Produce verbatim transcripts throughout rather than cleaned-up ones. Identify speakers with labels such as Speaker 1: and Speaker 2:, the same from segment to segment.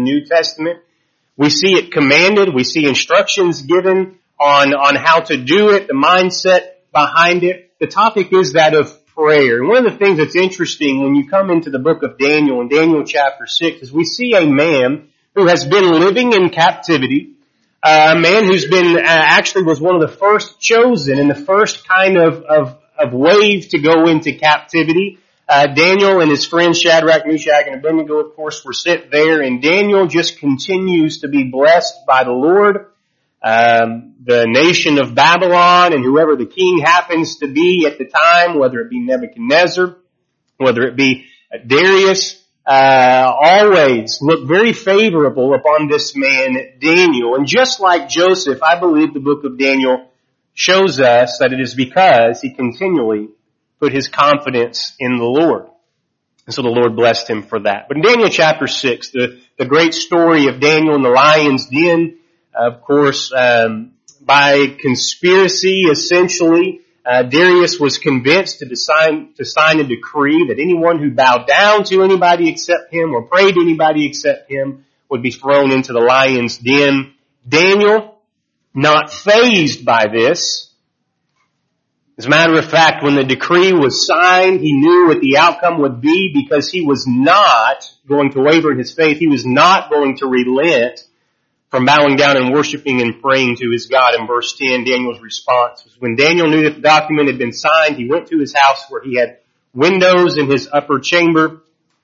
Speaker 1: New Testament. We see it commanded. We see instructions given on, on how to do it, the mindset behind it. The topic is that of prayer. And one of the things that's interesting when you come into the book of Daniel, in Daniel chapter six, is we see a man who has been living in captivity, uh, a man who's been, uh, actually was one of the first chosen and the first kind of, of, of wave to go into captivity. Uh, Daniel and his friends Shadrach, Meshach, and Abednego, of course, were sent there, and Daniel just continues to be blessed by the Lord. Um, the nation of Babylon and whoever the king happens to be at the time, whether it be Nebuchadnezzar, whether it be Darius, uh, always look very favorable upon this man, Daniel. And just like Joseph, I believe the book of Daniel shows us that it is because he continually put his confidence in the Lord. And so the Lord blessed him for that. But in Daniel chapter six, the, the great story of Daniel in the lion's den, of course, um, by conspiracy, essentially, uh, Darius was convinced to sign, to sign a decree that anyone who bowed down to anybody except him or prayed to anybody except him would be thrown into the lion's den. Daniel, not fazed by this. As a matter of fact, when the decree was signed, he knew what the outcome would be because he was not going to waver in his faith. He was not going to relent from bowing down and worshiping and praying to his God. In verse ten, Daniel's response was, when Daniel knew that the document had been signed, he went to his house where he had windows in his upper chamber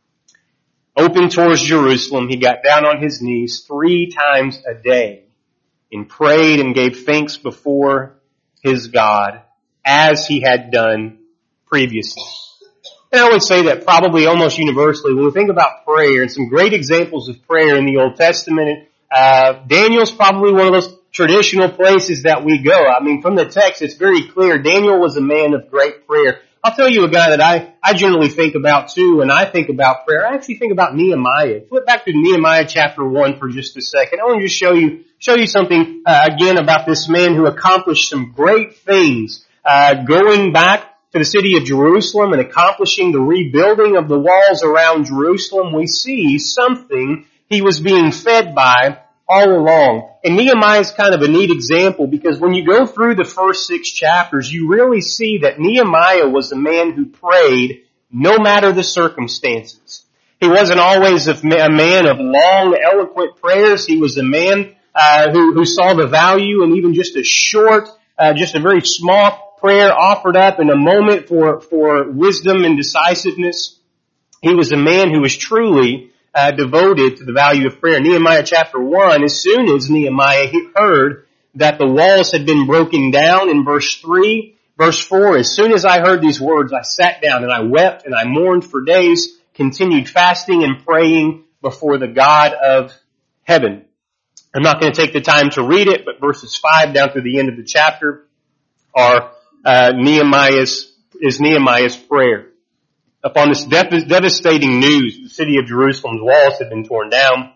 Speaker 1: open towards Jerusalem. He got down on his knees three times a day and prayed and gave thanks before his God as he had done previously. And I would say that probably almost universally, when we think about prayer and some great examples of prayer in the Old Testament, uh, Daniel's probably one of those traditional places that we go. I mean, from the text, it's very clear. Daniel was a man of great prayer. I'll tell you a guy that I, I generally think about too, when I think about prayer. I actually think about Nehemiah. Flip back to Nehemiah chapter one for just a second. I want to just show you, show you something, uh, again about this man who accomplished some great things. Uh, going back to the city of Jerusalem and accomplishing the rebuilding of the walls around Jerusalem, we see something he was being fed by all along. And Nehemiah is kind of a neat example because when you go through the first six chapters, you really see that Nehemiah was a man who prayed no matter the circumstances. He wasn't always a man of long, eloquent prayers. He was a man uh, who, who saw the value in even just a short, uh, just a very small prayer offered up in a moment for, for wisdom and decisiveness. He was a man who was truly uh, devoted to the value of prayer. Nehemiah chapter one, as soon as Nehemiah heard that the walls had been broken down in verse three, verse four, as soon as I heard these words, I sat down and I wept and I mourned for days, continued fasting and praying before the God of heaven. I'm not going to take the time to read it, but verses five down through the end of the chapter are Uh, Nehemiah's, is Nehemiah's prayer. Upon this dev- devastating news, the city of Jerusalem's walls had been torn down.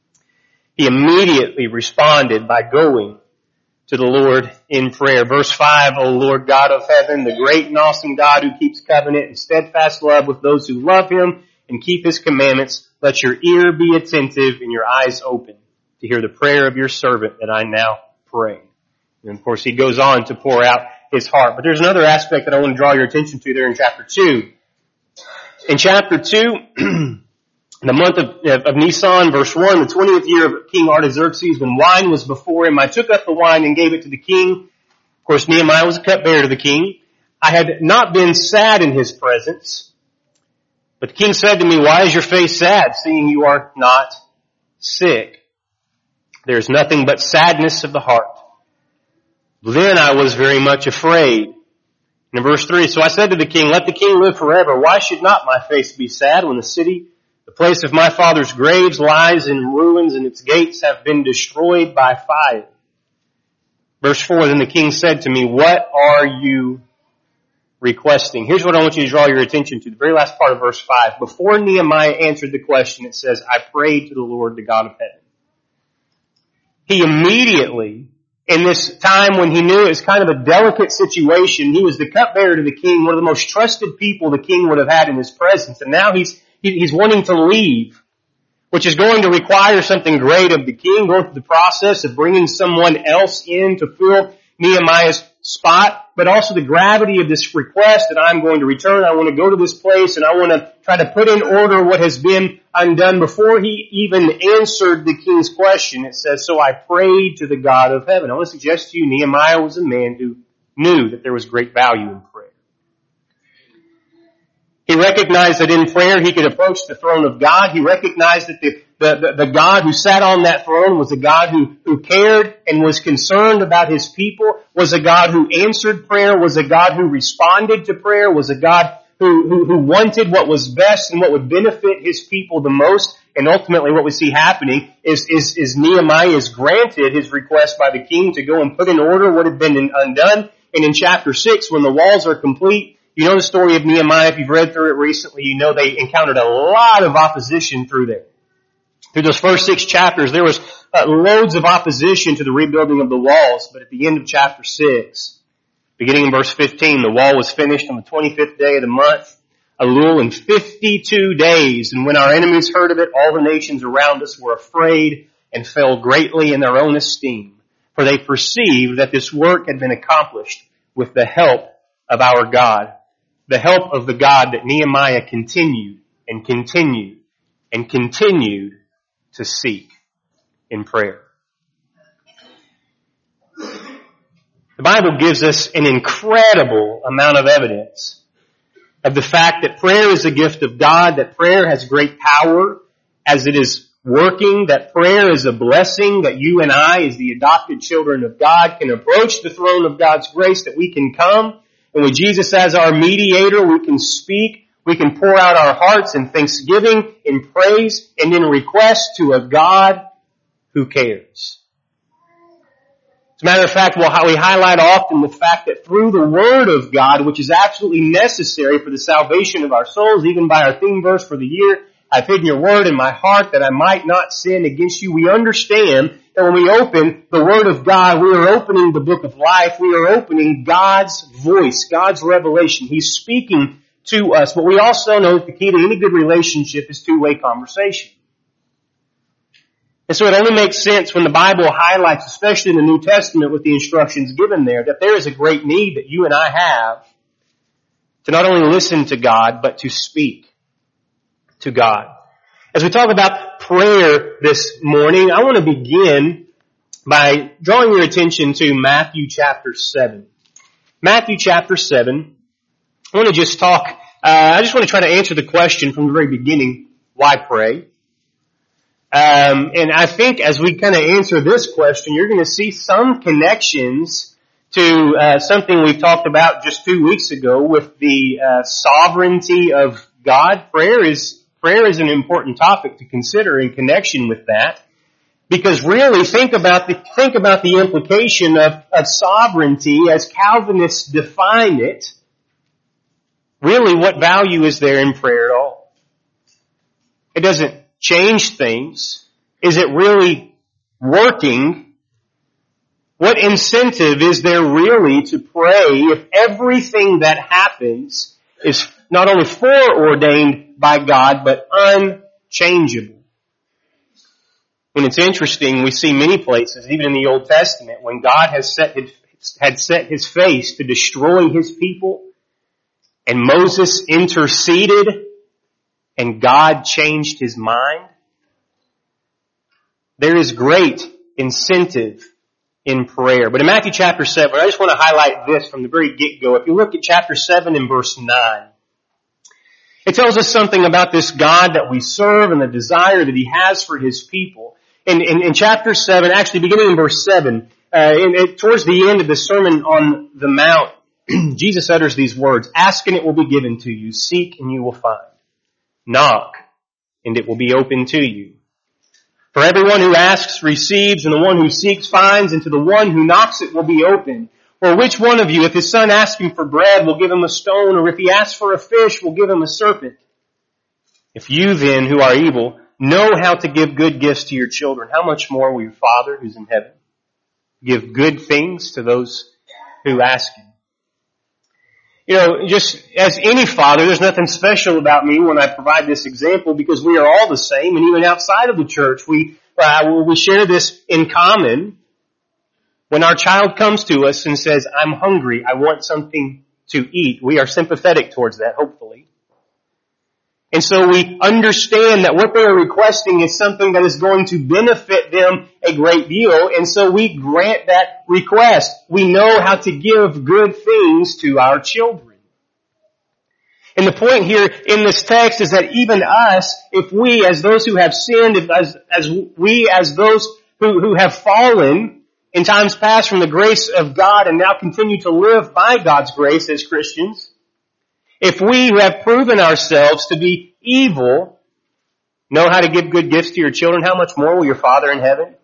Speaker 1: He immediately responded by going to the Lord in prayer. Verse five, O Lord God of heaven, the great and awesome God who keeps covenant and steadfast love with those who love him and keep his commandments, let your ear be attentive and your eyes open to hear the prayer of your servant that I now pray. And of course he goes on to pour out his heart. But there's another aspect that I want to draw your attention to there in chapter two. In chapter two, the month of, of Nisan, verse one, the twentieth year of King Artaxerxes, when wine was before him, I took up the wine and gave it to the king. Of course, Nehemiah was a cupbearer to the king. I had not been sad in his presence. But the king said to me, why is your face sad, seeing you are not sick? There is nothing but sadness of the heart. Then I was very much afraid. And in verse three, so I said to the king, let the king live forever. Why should not my face be sad when the city, the place of my father's graves, lies in ruins and its gates have been destroyed by fire? Verse four, then the king said to me, what are you requesting? Here's what I want you to draw your attention to. The very last part of verse five. Before Nehemiah answered the question, it says, I prayed to the Lord, the God of heaven. He immediately, in this time when he knew it was kind of a delicate situation, he was the cupbearer to the king, one of the most trusted people the king would have had in his presence. And now he's, he's wanting to leave which is going to require something great of the king, going through the process of bringing someone else in to fill Nehemiah's spot, but also the gravity of this request that I'm going to return. I want to go to this place and I want to try to put in order what has been undone. Before he even answered the king's question, it says, so I prayed to the God of heaven. I want to suggest to you, Nehemiah was a man who knew that there was great value in prayer. He recognized that in prayer he could approach the throne of God. He recognized that the, the, the, the God who sat on that throne was a God who, who cared and was concerned about his people, was a God who answered prayer, was a God who responded to prayer, was a God who, who, who wanted what was best and what would benefit his people the most. And ultimately what we see happening is, is, is Nehemiah is granted his request by the king to go and put in order what had been undone. And in chapter six, when the walls are complete, you know the story of Nehemiah. If you've read through it recently, you know they encountered a lot of opposition through there. Through those first six chapters, there was uh, loads of opposition to the rebuilding of the walls. But at the end of chapter six, beginning in verse fifteen, the wall was finished on the twenty-fifth day of the month, Elul, in fifty-two days. And when our enemies heard of it, all the nations around us were afraid and fell greatly in their own esteem. For they perceived that this work had been accomplished with the help of our God. The help of the God that Nehemiah continued and continued and continued to seek in prayer. The Bible gives us an incredible amount of evidence of the fact that prayer is a gift of God, that prayer has great power as it is working, that prayer is a blessing, that you and I, as the adopted children of God, can approach the throne of God's grace, that we can come. And with Jesus as our mediator, we can speak, we can pour out our hearts in thanksgiving, in praise, and in request to a God who cares. As a matter of fact, we'll, we highlight often the fact that through the Word of God, which is absolutely necessary for the salvation of our souls, even by our theme verse for the year, I've hidden your word in my heart that I might not sin against you. We understand that when we open the Word of God, we are opening the book of life. We are opening God's voice, God's revelation. He's speaking to us. But we also know that the key to any good relationship is two-way conversation. And so it only makes sense when the Bible highlights, especially in the New Testament with the instructions given there, that there is a great need that you and I have to not only listen to God, but to speak to God. As we talk about prayer this morning, I want to begin by drawing your attention to Matthew chapter seven. Matthew chapter seven. I want to just talk, uh, I just want to try to answer the question from the very beginning, why pray? Um, and I think as we kind of answer this question, you're going to see some connections to uh, something we talked about just two weeks ago with the uh, sovereignty of God. Prayer is Prayer is an important topic to consider in connection with that, because really think about the think about the implication of, of sovereignty as Calvinists define it. Really, what value is there in prayer at all? It doesn't change things. Is it really working? What incentive is there really to pray if everything that happens is not only foreordained by God, but unchangeable? When it's interesting, we see many places, even in the Old Testament, when God has set his, had set his face to destroy his people, and Moses interceded, and God changed his mind. There is great incentive in prayer. But in Matthew chapter seven, I just want to highlight this from the very get-go. If you look at chapter seven and verse nine, it tells us something about this God that we serve and the desire that he has for his people. In, in, in chapter seven, actually beginning in verse seven, uh, in, in, towards the end of the Sermon on the Mount, Jesus utters these words, "Ask and it will be given to you. Seek and you will find. Knock and it will be open to you. For everyone who asks receives, and the one who seeks finds, and to the one who knocks it will be open. Or which one of you, if his son asks him for bread, will give him a stone, or if he asks for a fish, will give him a serpent? If you then, who are evil, know how to give good gifts to your children, how much more will your Father who's in heaven give good things to those who ask him?" You know, just as any father, there's nothing special about me when I provide this example because we are all the same, and even outside of the church, we uh, we share this in common. When our child comes to us and says, "I'm hungry, I want something to eat," we are sympathetic towards that, hopefully. And so we understand that what they are requesting is something that is going to benefit them a great deal, and so we grant that request. We know how to give good things to our children. And the point here in this text is that even us, if we as those who have sinned, if as, as we as those who, who have fallen in times past from the grace of God and now continue to live by God's grace as Christians, if we who have proven ourselves to be evil know how to give good gifts to your children, how much more will your Father in heaven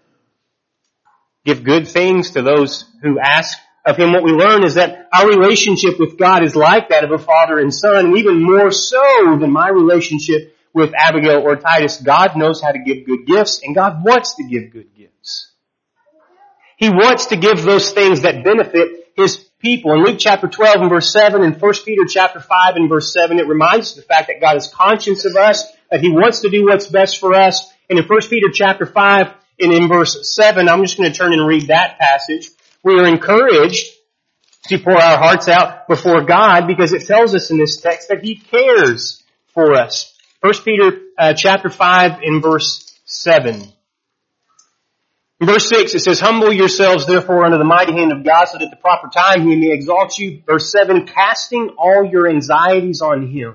Speaker 1: give good things to those who ask of Him? What we learn is that our relationship with God is like that of a father and son, and even more so than my relationship with Abigail or Titus. God knows how to give good gifts, and God wants to give good gifts. He wants to give those things that benefit His people. In Luke chapter twelve and verse seven and First Peter chapter five and verse seven, it reminds us of the fact that God is conscious of us, that He wants to do what's best for us. And in First Peter chapter five and in verse seven, I'm just going to turn and read that passage. We are encouraged to pour our hearts out before God because it tells us in this text that He cares for us. First Peter uh, chapter five and verse seven. In verse six, it says, "Humble yourselves therefore under the mighty hand of God, so that at the proper time He may exalt you." Verse seven, "Casting all your anxieties on Him,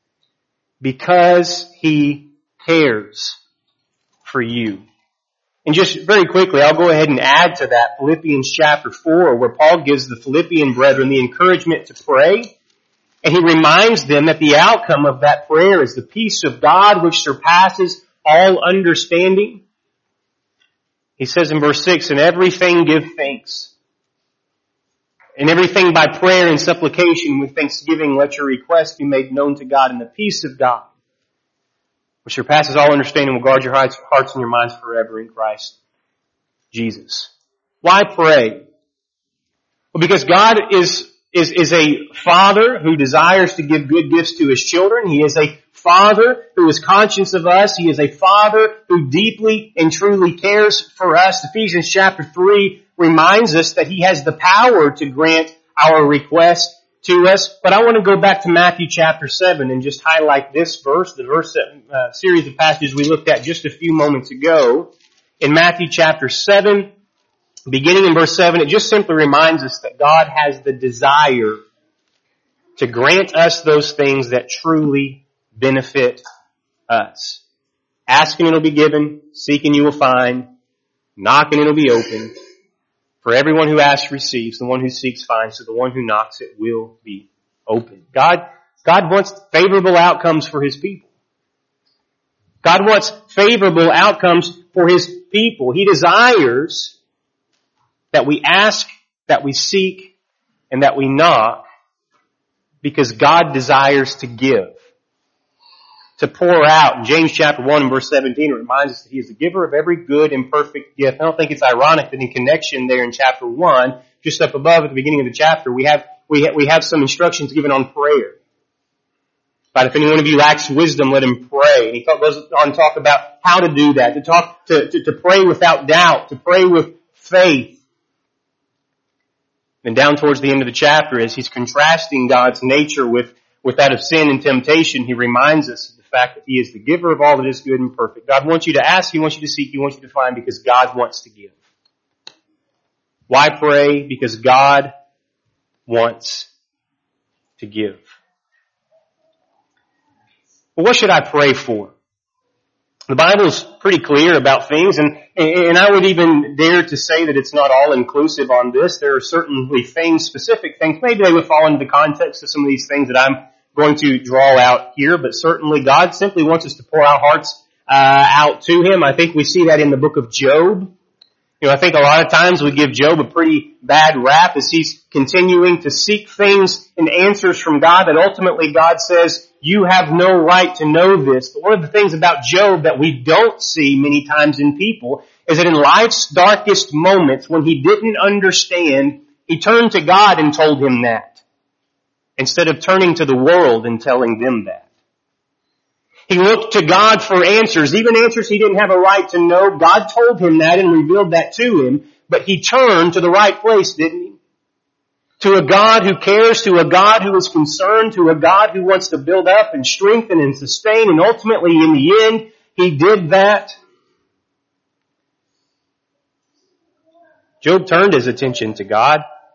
Speaker 1: because He cares for you." And just very quickly, I'll go ahead and add to that Philippians chapter four, where Paul gives the Philippian brethren the encouragement to pray. And he reminds them that the outcome of that prayer is the peace of God which surpasses all understanding. He says in verse six, "In everything give thanks. In everything by prayer and supplication with thanksgiving let your requests be made known to God, and the peace of God, which surpasses all understanding, will guard your hearts and your minds forever in Christ Jesus." Why pray? Well, because God is, is, is a Father who desires to give good gifts to His children. He is a Father who is conscious of us. He is a Father who deeply and truly cares for us. Ephesians chapter three reminds us that He has the power to grant our requests to us. But I want to go back to Matthew chapter seven and just highlight this verse, the verse uh, series of passages we looked at just a few moments ago. In Matthew chapter seven, beginning in verse seven, it just simply reminds us that God has the desire to grant us those things that truly benefit us. Asking it'll be given, seeking you will find, knocking it'll be opened. For everyone who asks receives, the one who seeks finds, so the one who knocks it will be opened. God, God wants favorable outcomes for His people. God wants favorable outcomes for His people. He desires that we ask, that we seek, and that we knock, because God desires to give, to pour out. In James chapter one and verse seventeen, it reminds us that He is the giver of every good and perfect gift. I don't think it's ironic that in connection there in chapter one, just up above at the beginning of the chapter, we have, we have, we have some instructions given on prayer. But if any one of you lacks wisdom, let him pray. And he goes on to talk about how to do that, to talk, to, to, to pray without doubt, to pray with faith. And down towards the end of the chapter, as he's contrasting God's nature with, with that of sin and temptation, he reminds us of the fact that He is the giver of all that is good and perfect. God wants you to ask, He wants you to seek, He wants you to find, because God wants to give. Why pray? Because God wants to give. Well, what should I pray for? The Bible is pretty clear about things, and, and I would even dare to say that it's not all inclusive on this. There are certainly things, specific things, maybe they would fall into the context of some of these things that I'm going to draw out here, but certainly God simply wants us to pour our hearts uh, out to Him. I think we see that in the book of Job. You know, I think a lot of times we give Job a pretty bad rap as he's continuing to seek things and answers from God that ultimately God says, you have no right to know this. But one of the things about Job that we don't see many times in people is that in life's darkest moments when he didn't understand, he turned to God and told Him that. instead of turning to the world and telling them that. He looked to God for answers, even answers he didn't have a right to know. God told him that and revealed that to him, but he turned to the right place, didn't he? To a God who cares, to a God who is concerned, to a God who wants to build up and strengthen and sustain, and ultimately in the end, he did that. Job turned his attention to God.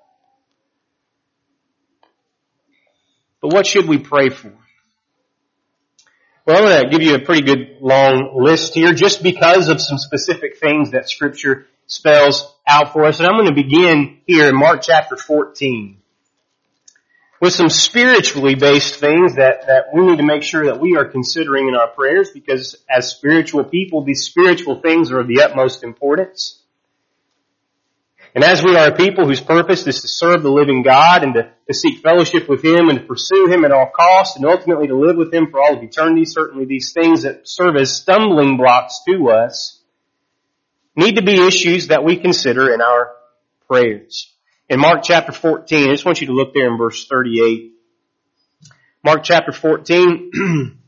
Speaker 1: But what should we pray for? Well, I'm going to give you a pretty good long list here just because of some specific things that Scripture spells out for us. And I'm going to begin here in Mark chapter fourteen with some spiritually based things that, that we need to make sure that we are considering in our prayers, because as spiritual people, these spiritual things are of the utmost importance. And as we are a people whose purpose is to serve the living God and to, to seek fellowship with Him and to pursue Him at all costs and ultimately to live with Him for all of eternity, certainly these things that serve as stumbling blocks to us need to be issues that we consider in our prayers. In Mark chapter fourteen, I just want you to look there in verse thirty-eight. Mark chapter fourteen,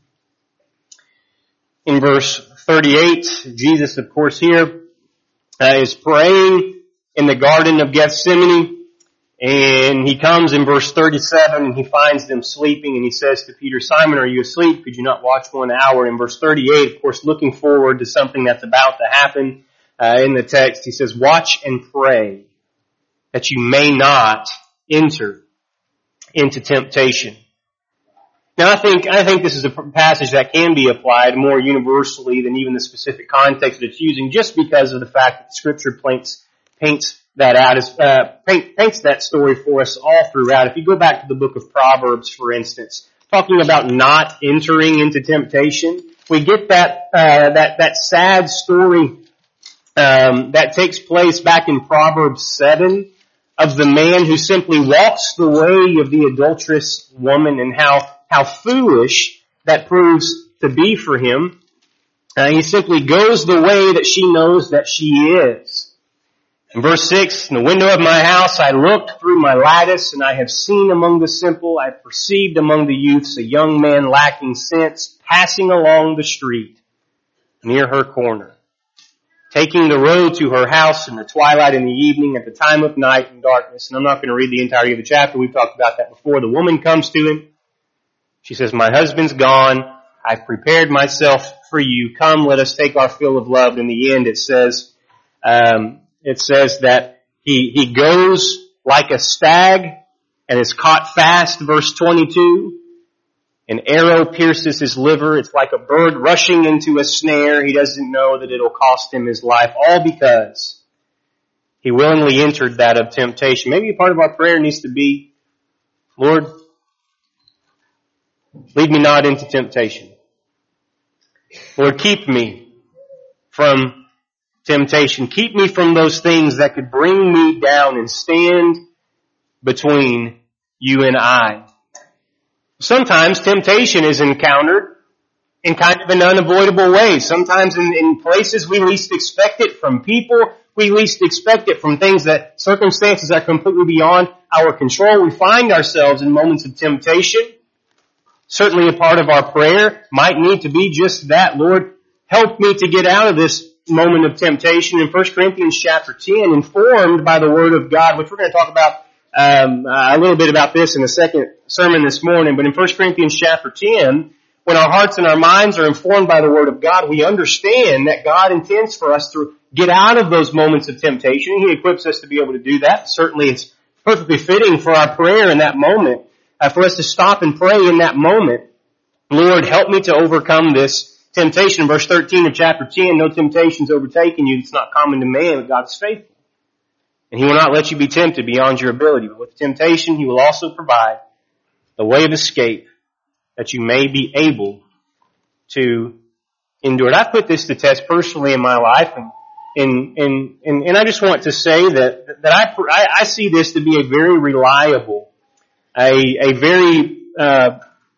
Speaker 1: in verse thirty-eight, Jesus, of course, here uh, is praying in the Garden of Gethsemane, and he comes in verse thirty-seven and he finds them sleeping, and he says to Peter, Simon, are you asleep? Could you not watch one hour? In verse thirty-eight, of course, looking forward to something that's about to happen uh, in the text, he says, watch and pray that you may not enter into temptation. Now I think, I think this is a passage that can be applied more universally than even the specific context that it's using, just because of the fact that Scripture paints paints that out, as, uh, paint, paints that story for us all throughout. If you go back to the book of Proverbs, for instance, talking about not entering into temptation, we get that, uh, that, that sad story, um, that takes place back in Proverbs seven of the man who simply walks the way of the adulterous woman, and how, how foolish that proves to be for him. Uh, he simply goes the way that she knows that she is. In verse six, in the window of my house I looked through my lattice, and I have seen among the simple, I have perceived among the youths a young man lacking sense, passing along the street near her corner, taking the road to her house in the twilight in the evening, at the time of night and darkness. And I'm not going to read the entirety of the chapter. We've talked about that before. The woman comes to him. She says, my husband's gone. I've prepared myself for you. Come, let us take our fill of love. In the end, it says, um, It says that he, he goes like a stag and is caught fast, verse twenty-two. An arrow pierces his liver. It's like a bird rushing into a snare. He doesn't know that it'll cost him his life, all because he willingly entered that of temptation. Maybe a part of our prayer needs to be, Lord, lead me not into temptation. Lord, keep me from temptation. Keep me from those things that could bring me down and stand between you and I. Sometimes temptation is encountered in kind of an unavoidable way. Sometimes in, in places we least expect it, from people we least expect it, from things that, circumstances that are completely beyond our control. We find ourselves in moments of temptation. Certainly a part of our prayer might need to be just that. Lord, help me to get out of this moment of temptation. In First Corinthians chapter ten, informed by the Word of God, which we're going to talk about um, a little bit about this in the second sermon this morning, but in First Corinthians chapter ten, when our hearts and our minds are informed by the Word of God, we understand that God intends for us to get out of those moments of temptation. He equips us to be able to do that. Certainly it's perfectly fitting for our prayer in that moment, uh, for us to stop and pray in that moment. Lord, help me to overcome this temptation. In verse thirteen of chapter ten, no temptation's overtaken you. It's not common to man, but God is faithful. And He will not let you be tempted beyond your ability. But with temptation, He will also provide the way of escape that you may be able to endure it. I put this to test personally in my life, and and and and, and I just want to say that that I, I I see this to be a very reliable, a a very uh,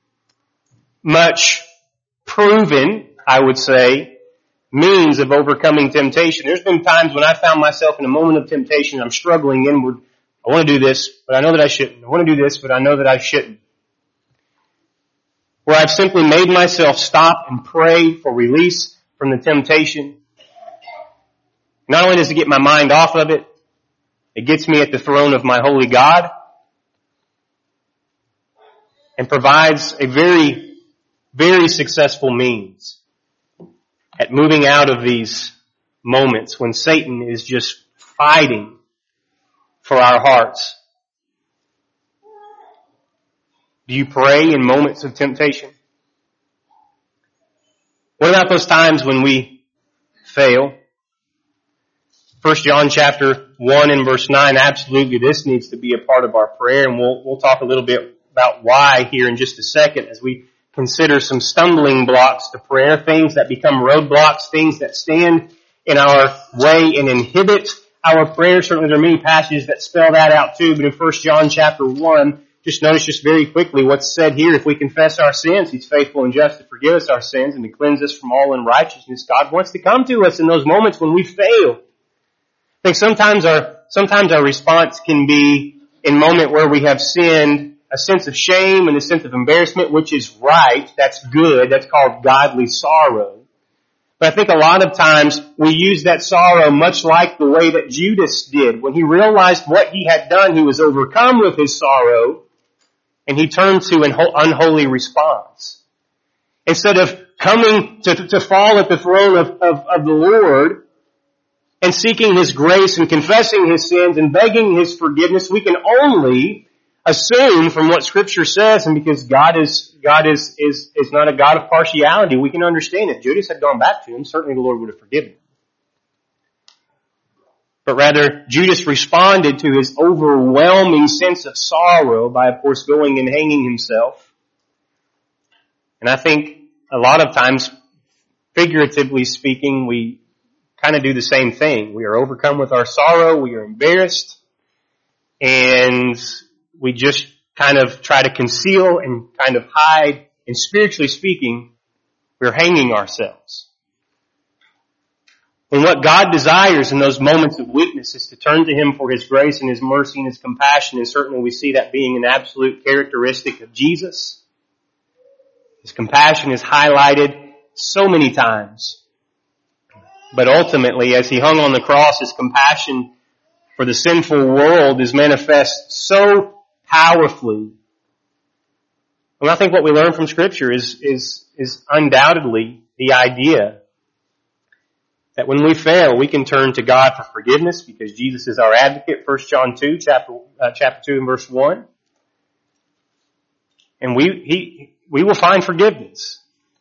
Speaker 1: much proven, I would say, means of overcoming temptation. There's been times when I found myself in a moment of temptation, I'm struggling inward. I want to do this, but I know that I shouldn't. I want to do this, but I know that I shouldn't. where I've simply made myself stop and pray for release from the temptation. Not only does it get my mind off of it, it gets me at the throne of my holy God and provides a very, very successful means at moving out of these moments when Satan is just fighting for our hearts. Do you pray in moments of temptation? What about those times when we fail? First John chapter one and verse nine, absolutely this needs to be a part of our prayer, and we'll, we'll talk a little bit about why here in just a second as we consider some stumbling blocks to prayer, things that become roadblocks, things that stand in our way and inhibit our prayer. Certainly there are many passages that spell that out too, but in First John chapter one, just notice just very quickly what's said here. If we confess our sins, He's faithful and just to forgive us our sins and to cleanse us from all unrighteousness. God wants to come to us in those moments when we fail. I think sometimes our, sometimes our response can be in a moment where we have sinned, a sense of shame and a sense of embarrassment, which is right. That's good. That's called godly sorrow. But I think a lot of times we use that sorrow much like the way that Judas did. When he realized what he had done, he was overcome with his sorrow, and he turned to an unholy response. Instead of coming to, to fall at the throne of, of, of the Lord and seeking His grace and confessing his sins and begging His forgiveness, we can only assume from what Scripture says, and because God is God is is is not a God of partiality, we can understand it. Judas had gone back to Him, certainly the Lord would have forgiven him. But rather, Judas responded to his overwhelming sense of sorrow by, of course, going and hanging himself. And I think a lot of times, figuratively speaking, we kind of do the same thing. We are overcome with our sorrow, we are embarrassed, and we just kind of try to conceal and kind of hide. And spiritually speaking, we're hanging ourselves. And what God desires in those moments of weakness is to turn to Him for His grace and His mercy and His compassion. And certainly we see that being an absolute characteristic of Jesus. His compassion is highlighted so many times. But ultimately, as He hung on the cross, His compassion for the sinful world is manifest so powerfully. And I think what we learn from Scripture is, is, is undoubtedly the idea that when we fail, we can turn to God for forgiveness because Jesus is our advocate. First John two, chapter, uh, chapter two and verse one. And we, he, we will find forgiveness.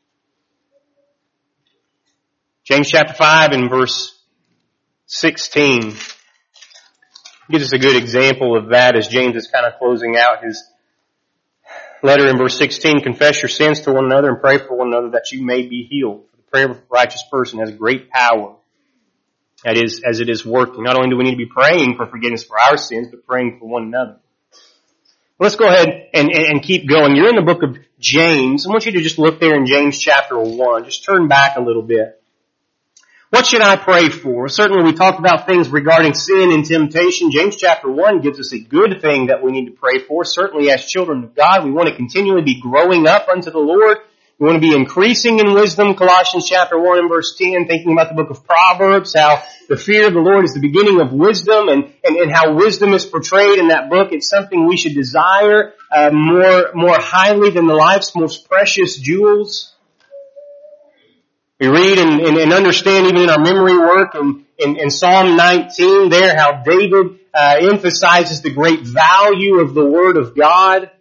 Speaker 1: James chapter five and verse sixteen gives us a good example of that as James is kind of closing out his letter in verse sixteen. Confess your sins to one another and pray for one another that you may be healed. For the prayer of a righteous person has great power. That is, as it is working. Not only do we need to be praying for forgiveness for our sins, but praying for one another. Well, let's go ahead and, and, and keep going. You're in the book of James. I want you to just look there in James chapter one. Just turn back a little bit. What should I pray for? Certainly we talked about things regarding sin and temptation. James chapter one gives us a good thing that we need to pray for. Certainly as children of God, we want to continually be growing up unto the Lord. We want to be increasing in wisdom. Colossians chapter one and verse ten, thinking about the book of Proverbs, how the fear of the Lord is the beginning of wisdom, and, and, and how wisdom is portrayed in that book. It's something we should desire uh, more, more highly than the life's most precious jewels. We read and, and, and understand even in our memory work in, in, in Psalm nineteen there how David uh, emphasizes the great value of the Word of God.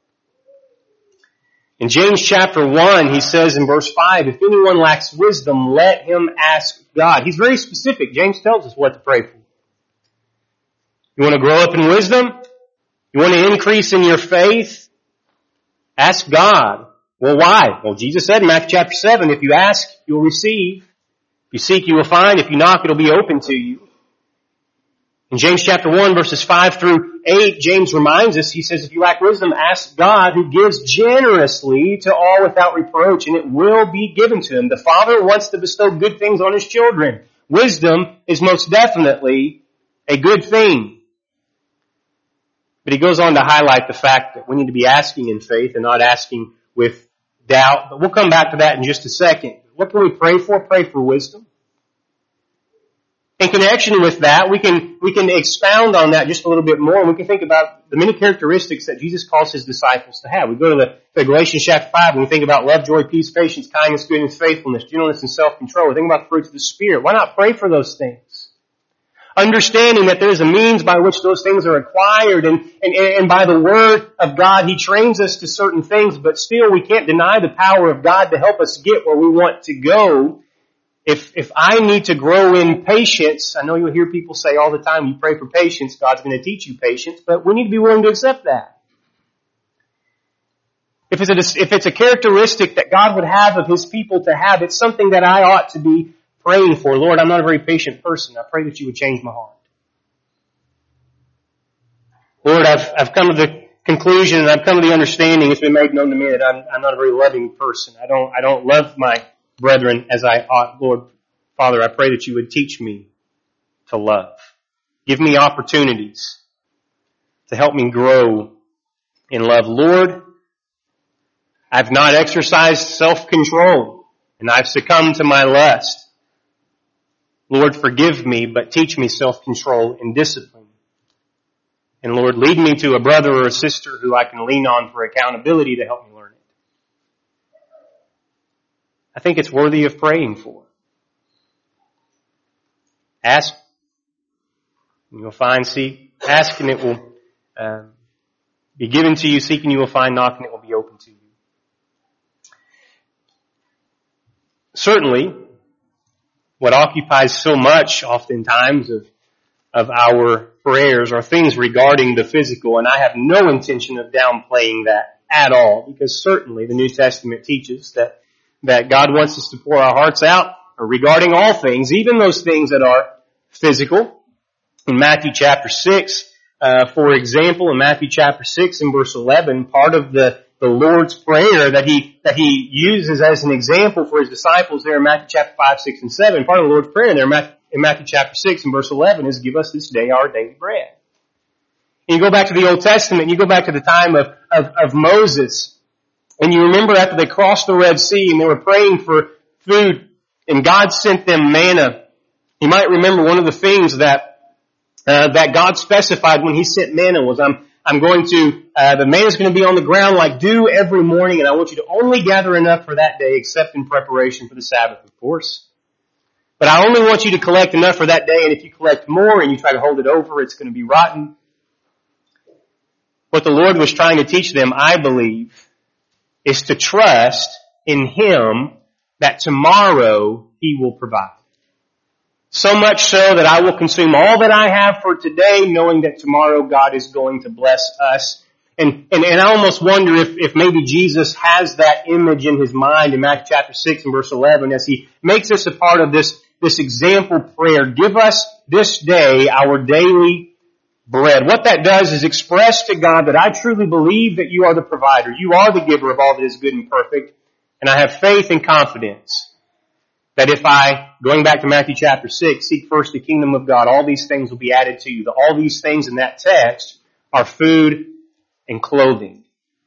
Speaker 1: In James chapter one, he says in verse five, if anyone lacks wisdom, let him ask God. He's very specific. James tells us what to pray for. You want to grow up in wisdom? You want to increase in your faith? Ask God. Well, why? Well, Jesus said in Matthew chapter seven, if you ask, you'll receive. If you seek, you will find. If you knock, it'll be open to you. In James chapter one, verses five through eight, James reminds us, he says, if you lack wisdom, ask God who gives generously to all without reproach, and it will be given to him. The Father wants to bestow good things on His children. Wisdom is most definitely a good thing. But he goes on to highlight the fact that we need to be asking in faith and not asking with doubt. But we'll come back to that in just a second. What can we pray for? Pray for wisdom. In connection with that, we can, we can expound on that just a little bit more, and we can think about the many characteristics that Jesus calls his disciples to have. We go to the, the Galatians chapter five, and we think about love, joy, peace, patience, kindness, goodness, faithfulness, gentleness, and self-control. We think about the fruits of the Spirit. Why not pray for those things? Understanding that there's a means by which those things are acquired, and, and, and by the Word of God, He trains us to certain things, but still we can't deny the power of God to help us get where we want to go. If, if I need to grow in patience, I know you'll hear people say all the time, you pray for patience, God's going to teach you patience, but we need to be willing to accept that. If it's a, if it's a characteristic that God would have of His people to have, it's something that I ought to be praying for. Lord, I'm not a very patient person. I pray that you would change my heart. Lord, I've, I've come to the conclusion and I've come to the understanding, it's been made known to me that I'm, I'm not a very loving person. I don't, I don't love my brethren as I ought. Lord, Father, I pray that you would teach me to love. Give me opportunities to help me grow in love. Lord, I've not exercised self-control and I've succumbed to my lust. Lord, forgive me, but teach me self-control and discipline. And Lord, lead me to a brother or a sister who I can lean on for accountability to help me learn it. I think it's worthy of praying for. Ask, and you'll find. Seek, ask, and it will uh, be given to you. Seek, and you will find. Knock, and it will be open to you. Certainly, what occupies so much, oftentimes, of of our prayers are things regarding the physical, and I have no intention of downplaying that at all, because certainly the New Testament teaches that that God wants us to pour our hearts out regarding all things, even those things that are physical. In Matthew chapter six, uh, for example, in Matthew chapter six and verse eleven, part of the, the Lord's Prayer that he, that he uses as an example for his disciples there in Matthew chapter five, six, and seven, part of the Lord's Prayer there in Matthew, in Matthew chapter six and verse eleven is, give us this day our daily bread. And you go back to the Old Testament, you go back to the time of, of, of Moses, and you remember after they crossed the Red Sea and they were praying for food and God sent them manna. You might remember one of the things that, uh, that God specified when He sent manna was, I'm, I'm going to, uh, the manna's going to be on the ground like dew every morning, and I want you to only gather enough for that day except in preparation for the Sabbath, of course. But I only want you to collect enough for that day, and if you collect more and you try to hold it over, it's going to be rotten. What the Lord was trying to teach them, I believe, is to trust in Him that tomorrow He will provide. So much so that I will consume all that I have for today, knowing that tomorrow God is going to bless us. And, and, and I almost wonder if, if maybe Jesus has that image in His mind in Matthew chapter six and verse eleven as He makes us a part of this, this example prayer. Give us this day our daily bread. What that does is express to God that I truly believe that you are the provider. You are the giver of all that is good and perfect. And I have faith and confidence that if I, going back to Matthew chapter six, seek first the kingdom of God, all these things will be added to you. The, all these things in that text are food and clothing.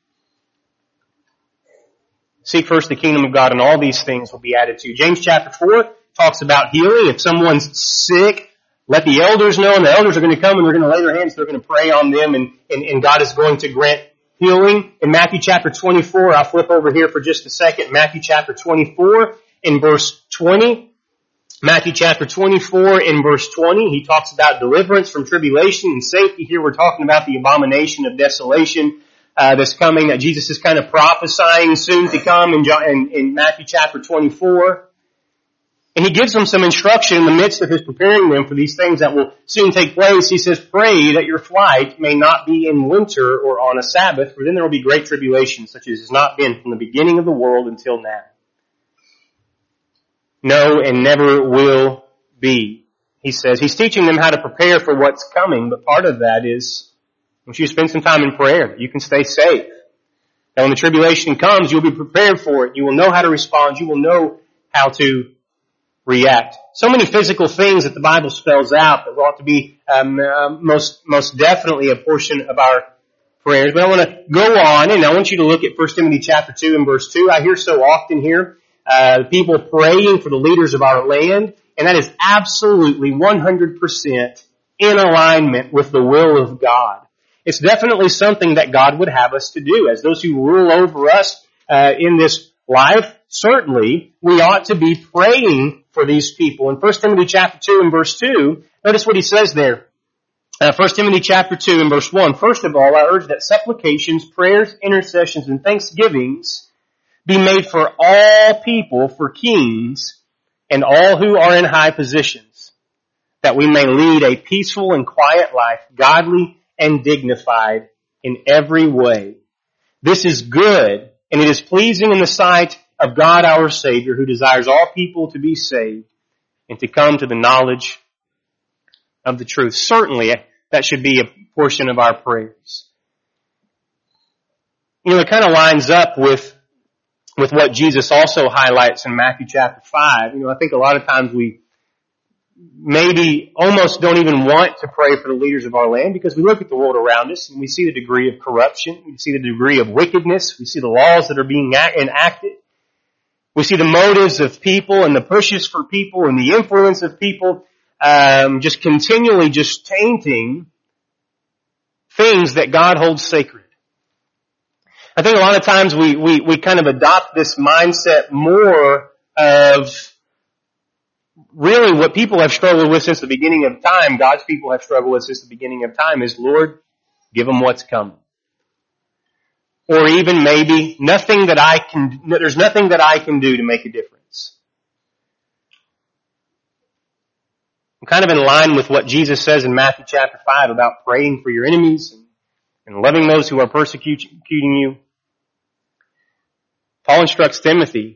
Speaker 1: Seek first the kingdom of God and all these things will be added to you. James chapter four talks about healing. If someone's sick, let the elders know, and the elders are going to come and they're going to lay their hands, they're going to pray on them, and, and, and God is going to grant healing. In Matthew chapter twenty-four, I'll flip over here for just a second. Matthew chapter twenty-four in verse twenty. Matthew chapter twenty-four in verse twenty, he talks about deliverance from tribulation and safety. Here we're talking about the abomination of desolation uh, that's coming, that Jesus is kind of prophesying soon to come in, John, in, in Matthew chapter twenty-four. And he gives them some instruction in the midst of his preparing them for these things that will soon take place. He says, pray that your flight may not be in winter or on a Sabbath, for then there will be great tribulation, such as has not been from the beginning of the world until now. No, and never will be. He says, he's teaching them how to prepare for what's coming, but part of that is, once you spend some time in prayer, you can stay safe. And when the tribulation comes, you'll be prepared for it. You will know how to respond. You will know how to react. So many physical things that the Bible spells out that ought to be um, uh, most most definitely a portion of our prayers. But I want to go on, and I want you to look at First Timothy chapter two and verse two. I hear so often here, uh, people praying for the leaders of our land, and that is absolutely one hundred percent in alignment with the will of God. It's definitely something that God would have us to do. As those who rule over us uh, in this life, certainly we ought to be praying for these people. In First Timothy chapter two and verse two, notice what he says there. Uh, First Timothy chapter two and verse one, first of all, I urge that supplications, prayers, intercessions, and thanksgivings be made for all people, for kings, and all who are in high positions, that we may lead a peaceful and quiet life, godly and dignified in every way. This is good, and it is pleasing in the sight of God our Savior, who desires all people to be saved and to come to the knowledge of the truth. Certainly, that should be a portion of our prayers. You know, it kind of lines up with, with what Jesus also highlights in Matthew chapter five. You know, I think a lot of times we maybe almost don't even want to pray for the leaders of our land because we look at the world around us and we see the degree of corruption, we see the degree of wickedness, we see the laws that are being enacted, we see the motives of people and the pushes for people and the influence of people um, just continually just tainting things that God holds sacred. I think a lot of times we, we, we kind of adopt this mindset more of really what people have struggled with since the beginning of time, God's people have struggled with since the beginning of time, is, Lord, give them what's coming. Or even maybe nothing that I can, there's nothing that I can do to make a difference. I'm kind of in line with what Jesus says in Matthew chapter five about praying for your enemies and, and loving those who are persecuting you. Paul instructs Timothy,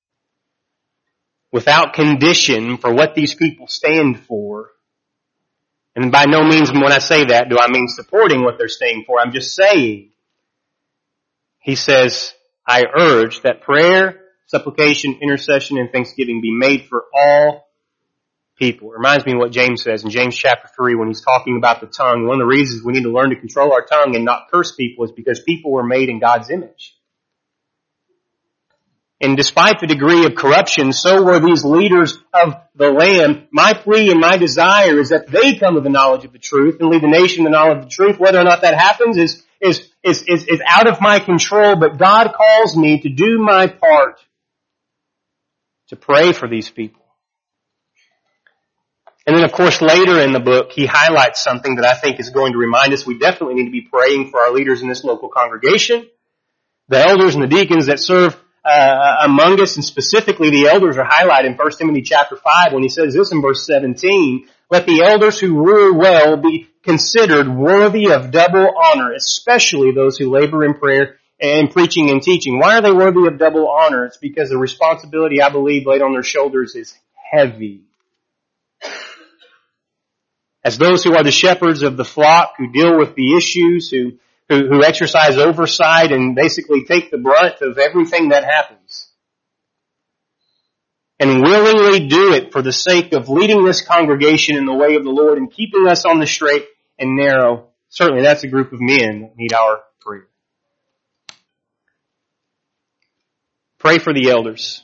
Speaker 1: without condition for what these people stand for. And by no means when I say that do I mean supporting what they're standing for. I'm just saying, he says, I urge that prayer, supplication, intercession, and thanksgiving be made for all people. It reminds me of what James says in James chapter three when he's talking about the tongue. One of the reasons we need to learn to control our tongue and not curse people is because people were made in God's image. And despite the degree of corruption, so were these leaders of the land. My plea and my desire is that they come to the knowledge of the truth and lead the nation to the knowledge of the truth. Whether or not that happens is, is, is, is, is out of my control, but God calls me to do my part to pray for these people. And then, of course, later in the book, he highlights something that I think is going to remind us we definitely need to be praying for our leaders in this local congregation, the elders and the deacons that serve Uh, among us, and specifically the elders are highlighted in First Timothy chapter five when he says this in verse seventeen, let the elders who rule well be considered worthy of double honor, especially those who labor in prayer and preaching and teaching. Why are they worthy of double honor? It's because the responsibility, I believe, laid on their shoulders is heavy. As those who are the shepherds of the flock, who deal with the issues, who Who, who exercise oversight and basically take the brunt of everything that happens. And willingly do it for the sake of leading this congregation in the way of the Lord and keeping us on the straight and narrow. Certainly that's a group of men that need our prayer. Pray for the elders.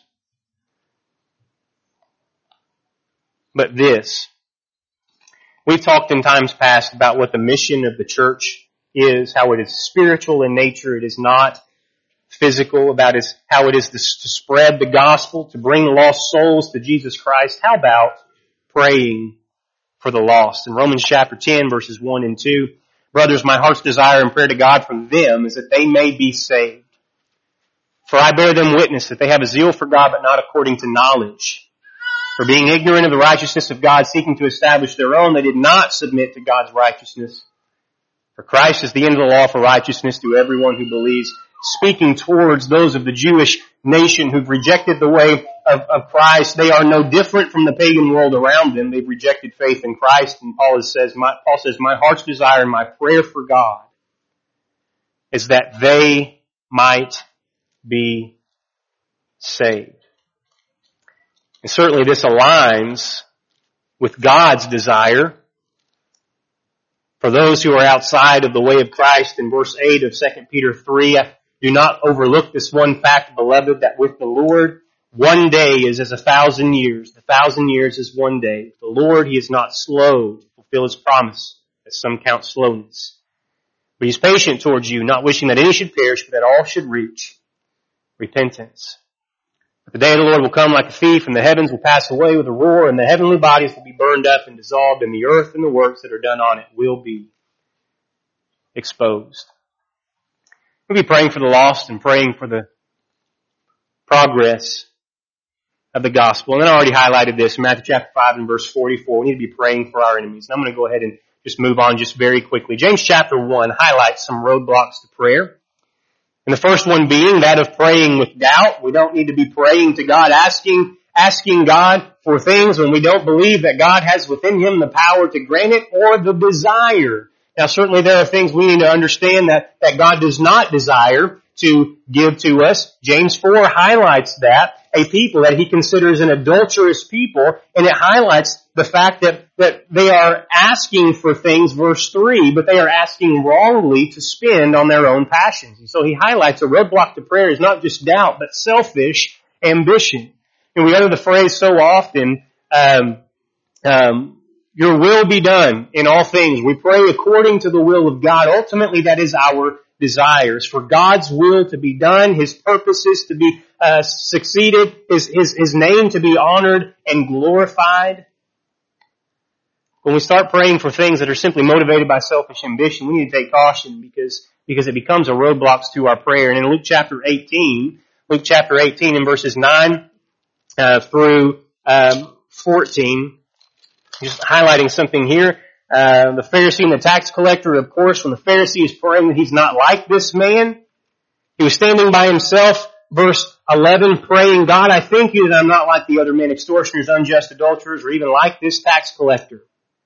Speaker 1: But this, we've talked in times past about what the mission of the church is, how it is spiritual in nature, it is not physical, about is how it is to, to spread the gospel, to bring lost souls to Jesus Christ. How about praying for the lost? In Romans chapter ten, verses one and two, brothers, my heart's desire and prayer to God for them is that they may be saved. For I bear them witness that they have a zeal for God, but not according to knowledge. For being ignorant of the righteousness of God, seeking to establish their own, they did not submit to God's righteousness. For Christ is the end of the law for righteousness to everyone who believes, speaking towards those of the Jewish nation who've rejected the way of, of Christ. They are no different from the pagan world around them. They've rejected faith in Christ. And Paul says, my, Paul says, my heart's desire and my prayer for God is that they might be saved. And certainly this aligns with God's desire For those who are outside of the way of Christ, in verse eight of Second Peter three, do not overlook this one fact, beloved, that with the Lord, one day is as a thousand years. The thousand years is one day. The Lord, He is not slow to fulfill His promise, as some count slowness. But He's patient towards you, not wishing that any should perish, but that all should reach repentance. But the day of the Lord will come like a thief, and the heavens will pass away with a roar, and the heavenly bodies will be burned up and dissolved, and the earth and the works that are done on it will be exposed. We'll be praying for the lost and praying for the progress of the gospel. And then I already highlighted this in Matthew chapter five and verse forty-four. We need to be praying for our enemies. And I'm going to go ahead and just move on just very quickly. James chapter one highlights some roadblocks to prayer. And the first one being that of praying with doubt. We don't need to be praying to God, asking, asking God for things when we don't believe that God has within Him the power to grant it or the desire. Now certainly there are things we need to understand that, that God does not desire to give to us. James four highlights that, a people that he considers an adulterous people, and it highlights the fact that, that they are asking for things, verse three, but they are asking wrongly to spend on their own passions. And so he highlights a roadblock to prayer is not just doubt, but selfish ambition. And we utter the phrase so often, um, um, your will be done in all things. We pray according to the will of God. Ultimately, that is our desires, for God's will to be done, His purposes to be uh, succeeded, His, His, His name to be honored and glorified. When we start praying for things that are simply motivated by selfish ambition, we need to take caution because, because it becomes a roadblock to our prayer. And in Luke chapter eighteen, Luke chapter eighteen in verses nine uh, through um, fourteen, just highlighting something here. Uh, the Pharisee and the tax collector, of course, when the Pharisee is praying, he's not like this man. He was standing by himself, verse eleven, praying, God, I thank you that I'm not like the other men, extortioners, unjust adulterers, or even like this tax collector.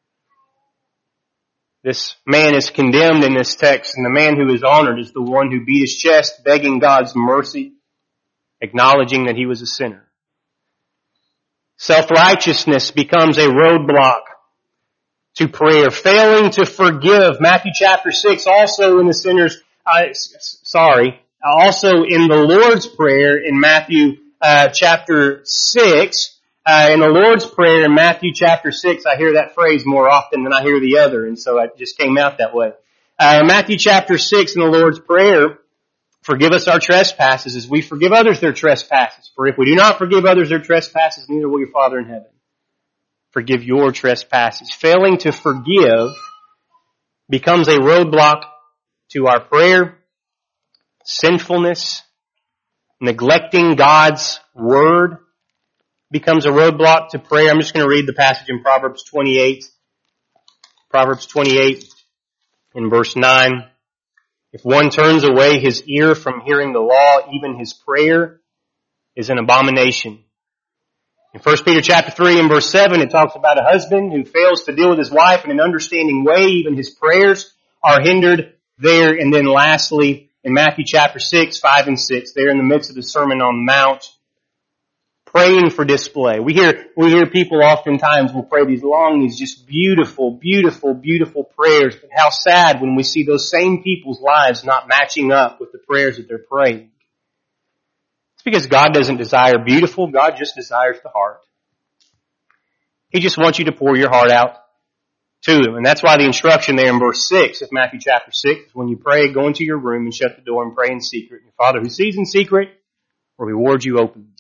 Speaker 1: This man is condemned in this text, and the man who is honored is the one who beat his chest, begging God's mercy, acknowledging that he was a sinner. Self-righteousness becomes a roadblock to prayer. Failing to forgive. Matthew chapter six, also in the sinner's, uh, sorry, also in the Lord's Prayer in Matthew uh, chapter six. Uh, in the Lord's Prayer in Matthew chapter six, I hear that phrase more often than I hear the other, and so it just came out that way. Uh, Matthew chapter six in the Lord's Prayer, forgive us our trespasses as we forgive others their trespasses. For if we do not forgive others their trespasses, neither will your Father in heaven forgive your trespasses. Failing to forgive becomes a roadblock to our prayer. Sinfulness, neglecting God's Word becomes a roadblock to prayer. I'm just going to read the passage in Proverbs twenty-eight. Proverbs twenty-eight in verse nine. If one turns away his ear from hearing the law, even his prayer is an abomination. In First Peter chapter three and verse seven, it talks about a husband who fails to deal with his wife in an understanding way. Even his prayers are hindered there. And then lastly, in Matthew chapter six, five and six, there in the midst of the Sermon on the Mount, praying for display. We hear, we hear people oftentimes will pray these long, these just beautiful, beautiful, beautiful prayers. But how sad when we see those same people's lives not matching up with the prayers that they're praying. It's because God doesn't desire beautiful. God just desires the heart. He just wants you to pour your heart out to Him. And that's why the instruction there in verse six of Matthew chapter six, when you pray, go into your room and shut the door and pray in secret. Your Father who sees in secret will reward you openly.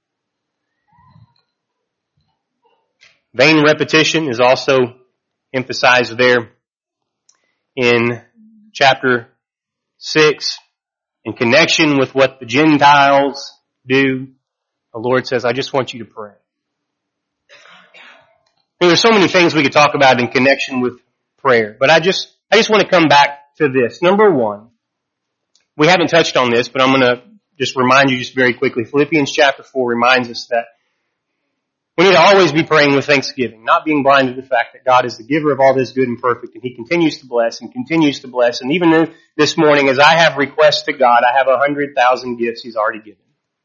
Speaker 1: Vain repetition is also emphasized there in chapter six. In connection with what the Gentiles do, the Lord says, I just want you to pray. And there's so many things we could talk about in connection with prayer, but I just, I just want to come back to this. Number one, we haven't touched on this, but I'm going to just remind you just very quickly. Philippians chapter four reminds us that we need to always be praying with thanksgiving, not being blind to the fact that God is the giver of all this good and perfect, and He continues to bless and continues to bless. And even this morning, as I have requests to God, I have a hundred thousand gifts He's already given.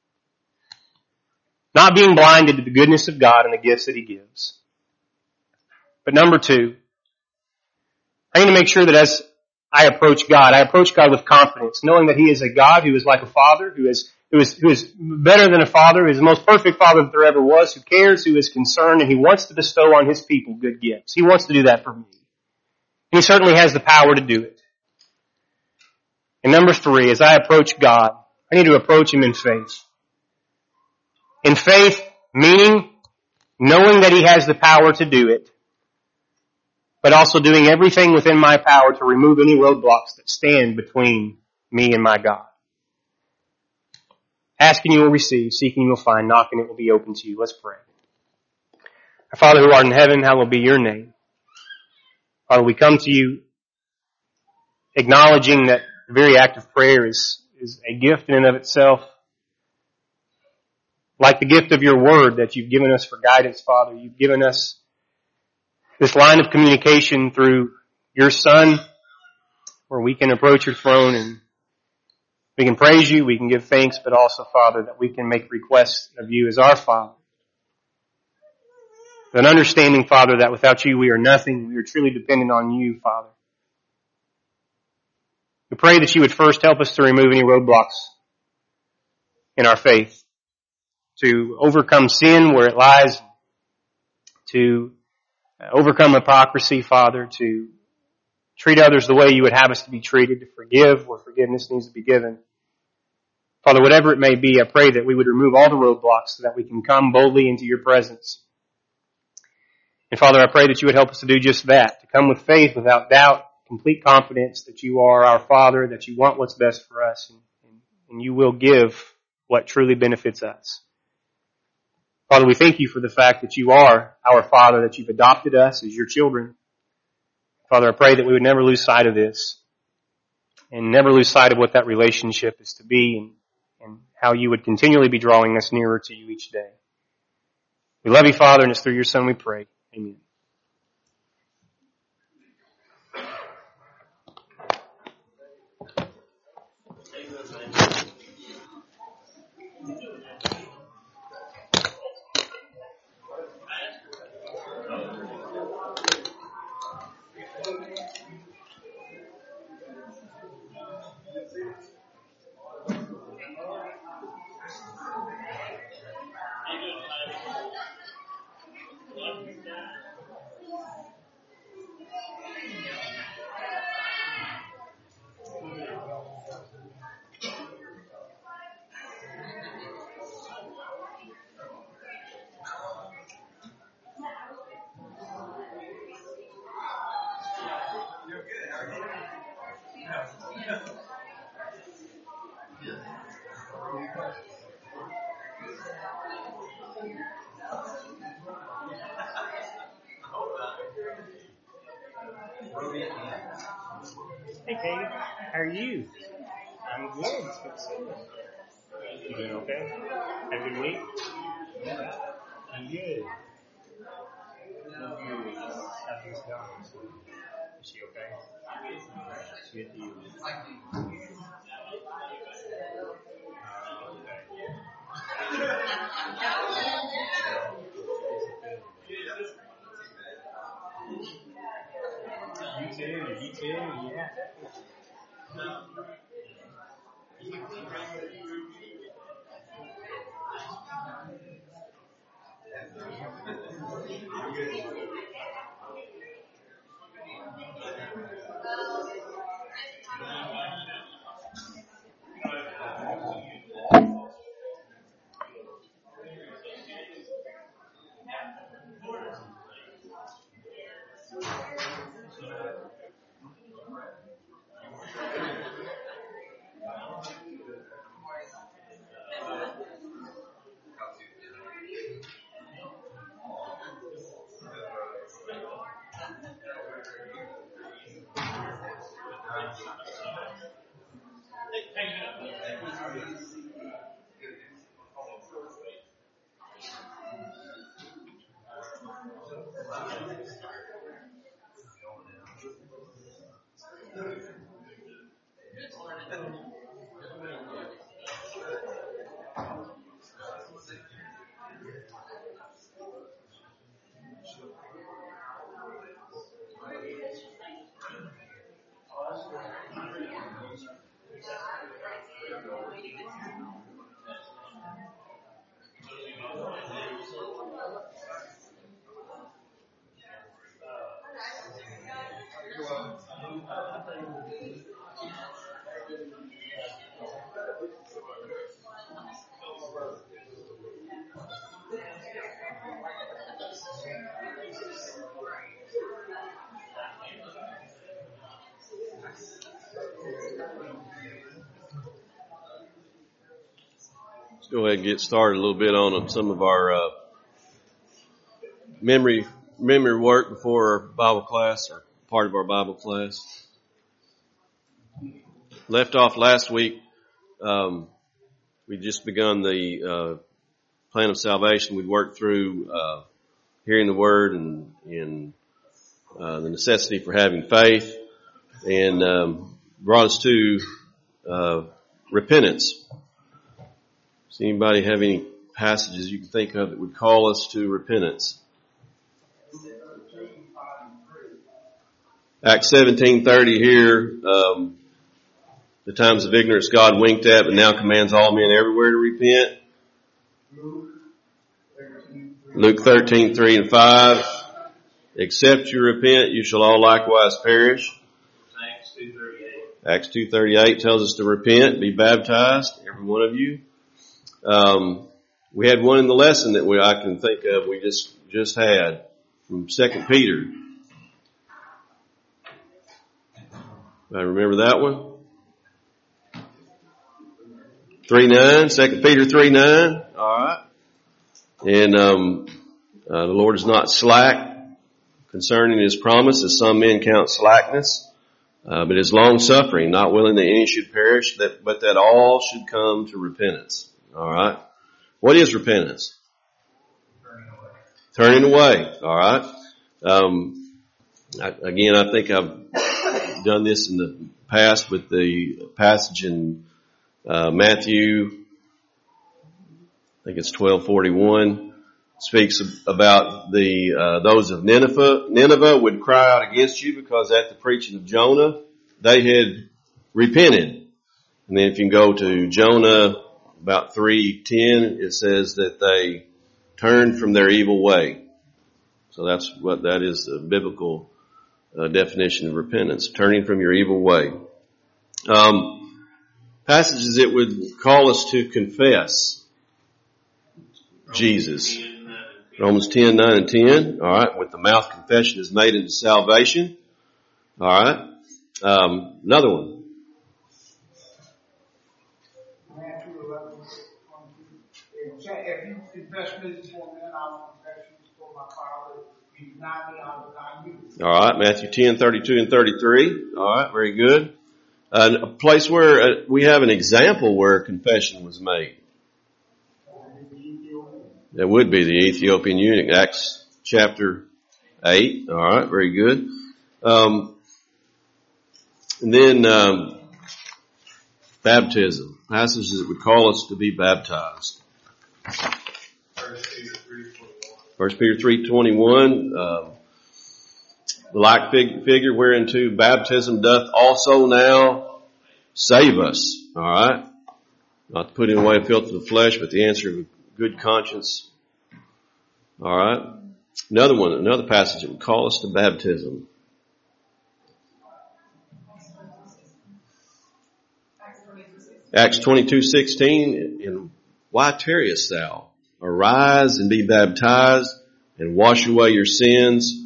Speaker 1: Not being blinded to the goodness of God and the gifts that He gives. But number two, I need to make sure that as I approach God, I approach God with confidence, knowing that He is a God who is like a Father, who is who is who is better than a Father, who is the most perfect Father that there ever was, who cares, who is concerned, and He wants to bestow on His people good gifts. He wants to do that for me. And He certainly has the power to do it. And number three, as I approach God, I need to approach Him in faith. In faith, meaning knowing that He has the power to do it, but also doing everything within my power to remove any roadblocks that stand between me and my God. Asking you will receive, seeking you will find, knocking it will be open to you. Let's pray. Our Father who art in heaven, hallowed be your name. Father, we come to you acknowledging that the very act of prayer is, is a gift in and of itself. Like the gift of your word that you've given us for guidance, Father, you've given us this line of communication through your Son, where we can approach your throne and we can praise you, we can give thanks, but also, Father, that we can make requests of you as our Father. An understanding, Father, that without you we are nothing. We are truly dependent on you, Father. We pray that you would first help us to remove any roadblocks in our faith, to overcome sin where it lies, to overcome hypocrisy, Father, to treat others the way you would have us to be treated, to forgive where forgiveness needs to be given. Father, whatever it may be, I pray that we would remove all the roadblocks so that we can come boldly into your presence. And Father, I pray that you would help us to do just that, to come with faith, without doubt, complete confidence that you are our Father, that you want what's best for us, and, and, and you will give what truly benefits us. Father, we thank you for the fact that you are our Father, that you've adopted us as your children. Father, I pray that we would never lose sight of this and never lose sight of what that relationship is to be, and, and how you would continually be drawing us nearer to you each day. We love you, Father, and it's through your Son we pray. Amen. Hey, Katie. How are you? I'm good. It's good to see you. You doing okay? Had a good week? I'm good. How's this going? Is she okay? She with you? You too. You too. Yeah.
Speaker 2: Let's go ahead and get started a little bit on some of our uh, memory memory work before our Bible class, or part of our Bible class. Left off last week, um, we just begun the uh, plan of salvation. We worked through uh, hearing the Word and, and uh, the necessity for having faith, and um, brought us to uh, repentance. Does anybody have any passages you can think of that would call us to repentance? Acts seventeen thirty here, um, the times of ignorance God winked at, but now commands all men everywhere to repent. Luke thirteen three and five, except you repent, you shall all likewise perish. Acts two thirty-eight. Acts two thirty-eight tells us to repent, be baptized, every one of you. Um, we had one in the lesson that we, I can think of, we just, just had from Second Peter. I remember that one. three nine, Second Peter three nine. Alright. And, um, uh, the Lord is not slack concerning His promise, as some men count slackness, uh, but is long suffering, not willing that any should perish, that, but that all should come to repentance. All right. What is repentance? Turning away. Turning away. All right. Um, I, again, I think I've done this in the past with the passage in uh, Matthew. I think it's twelve forty-one. Speaks about the uh, those of Nineveh. Nineveh would cry out against you because at the preaching of Jonah, they had repented. And then if you can go to Jonah about three ten, it says that they turned from their evil way. So that's what that is, the biblical uh, definition of repentance, turning from your evil way. Um, passages that would call us to confess Jesus. Romans ten nine and ten. All right, with the mouth confession is made into salvation. All right, um, another one. If you confess me before men, I will confess you before my Father. If you deny me, I will deny you. All right, Matthew ten thirty-two and thirty-three. All right, very good. Uh, a place where uh, we have an example where confession was made. That would be the Ethiopian eunuch, Acts chapter eight. All right, very good. Um, and then um, baptism, passages that would call us to be baptized. First Peter three twenty-one, uh, the like fig- figure whereunto baptism doth also now save us. All right, not putting away the filth of the flesh, but the answer of a good conscience. All right, another one, another passage that would call us to baptism. Acts twenty-two sixteen, and why tarriest thou? Arise and be baptized and wash away your sins,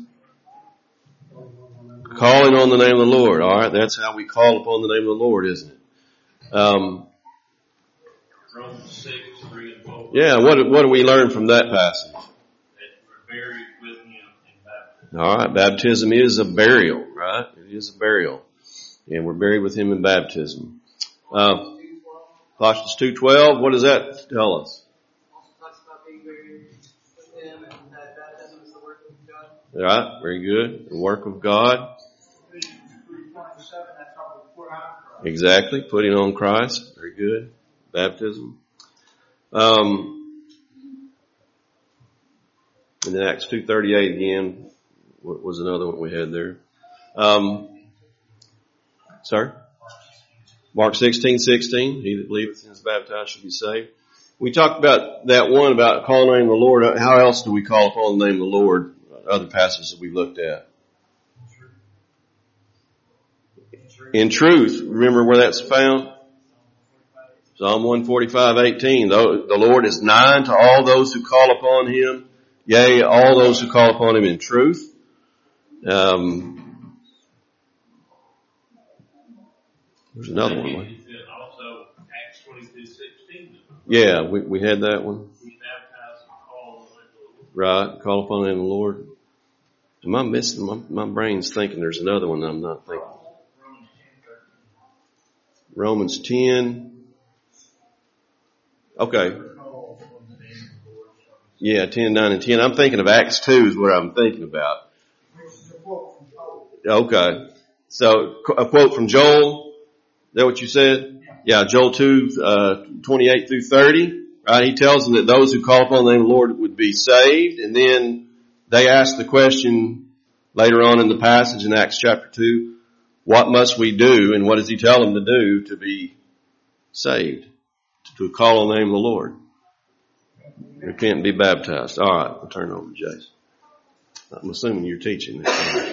Speaker 2: calling on the name of the Lord. All right, that's how we call upon the name of the Lord, isn't it? Um, Romans six, three and four. Yeah, what what do we learn from that passage? That we're buried with Him in baptism. All right, baptism is a burial, right? It is a burial, and we're buried with Him in baptism. Uh, Colossians two twelve. What does that tell us? All right, very good. The work of God. Exactly, putting on Christ. Very good. Baptism. Um, and then Acts two thirty-eight again. What was another one we had there? Um, sorry? Mark sixteen sixteen. He that believeth and is baptized shall be saved. We talked about that one about calling the name of the Lord. How else do we call upon the name of the Lord? Other passages that we've looked at. In truth. Remember where that's found? Psalm one forty-five, eighteen. The, the Lord is nigh to all those who call upon him. Yea, all those who call upon him in truth. Um, there's another one. Right?
Speaker 3: Also, Acts twenty-two sixteen.
Speaker 2: Yeah, we, we had that one. Right, call upon the name of the Lord. Am I missing? My, my brain's thinking there's another one that I'm not thinking. Romans ten. Okay. Yeah, ten, nine, and ten. I'm thinking of Acts two is what I'm thinking about. Okay. So, a quote from Joel. Is that what you said? Yeah, Joel two, uh, twenty-eight through thirty. Right? He tells them that those who call upon the name of the Lord would be saved. And then they ask the question later on in the passage in Acts chapter two, what must we do? And what does he tell them to do to be saved? To call on the name of the Lord. Repent and be baptized. All right, we'll turn over to Jason. I'm assuming you're teaching this.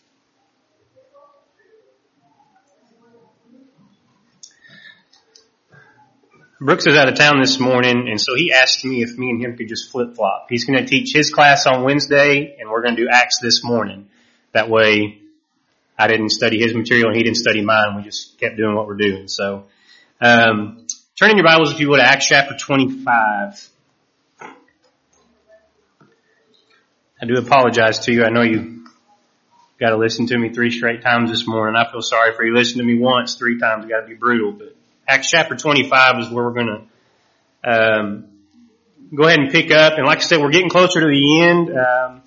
Speaker 1: Brooks is out of town this morning, and so he asked me if me and him could just flip-flop. He's going to teach his class on Wednesday, and we're going to do Acts this morning. That way, I didn't study his material, and he didn't study mine. We just kept doing what we're doing. So, um, turn in your Bibles, if you would, to Acts chapter twenty-five. I do apologize to you. I know you got to listen to me three straight times this morning. I feel sorry for you. Listen to me once, three times. Got to be brutal, but Acts chapter twenty-five is where we're going to um, go ahead and pick up. And like I said, we're getting closer to the end. Um,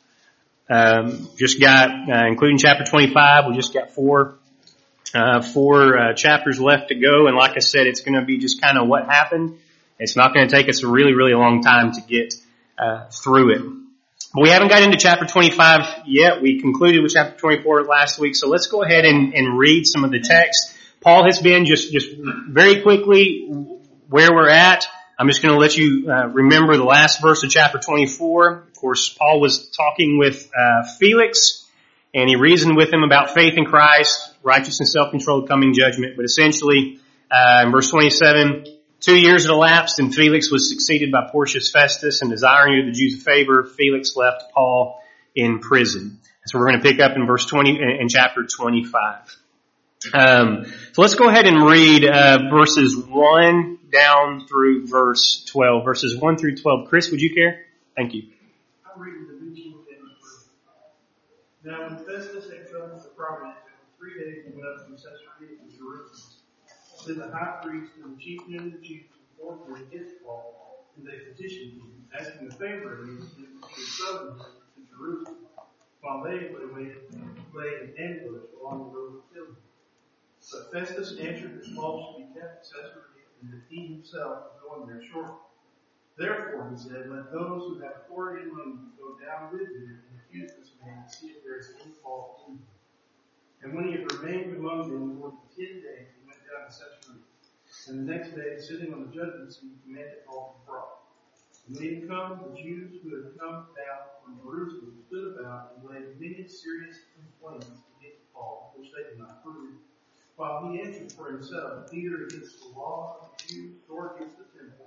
Speaker 1: um, just got, uh, including chapter twenty-five, we just got four uh, four uh, chapters left to go. And like I said, it's going to be just kind of what happened. It's not going to take us a really, really long time to get uh, through it. But we haven't got into chapter twenty-five yet. We concluded with chapter twenty-four last week. So let's go ahead and, and read some of the text. Paul has been just, just very quickly where we're at. I'm just going to let you uh, remember the last verse of chapter twenty-four. Of course, Paul was talking with uh, Felix, and he reasoned with him about faith in Christ, righteous and self-controlled coming judgment. But essentially, uh, in verse twenty-seven, two years had elapsed, and Felix was succeeded by Porcius Festus, and desiring to do the Jews a favor, Felix left Paul in prison. So we're going to pick up in verse twenty, in chapter twenty-five. Um, so let's go ahead and read uh, verses one down through verse twelve. Verses one through twelve. Chris, would you care? Thank you.
Speaker 4: I'm reading the New King James Version. Now when Festus had come to the province, after three days he went up from Caesarea to Jerusalem. Then the high priest and the chief men of the Jews informed him against Paul, and they petitioned him, asking a favor of him that he should summon him to Jerusalem, while they lay in ambush along the road to kill him. But Festus answered that Paul should be kept in Caesarea, and that he himself was going there shortly. Therefore, he said, let those who have authority among you go down with him and accuse this man and see if there is any fault in him. And when he had remained among them more than ten days, he went down to Caesarea. And the next day, sitting on the judgment seat, he commanded Paul to be brought. And when he had come, the Jews who had come down from Jerusalem stood about and laid many serious complaints against Paul, which they could not prove, while he answered for himself, neither against the law of the Jews, nor against the temple,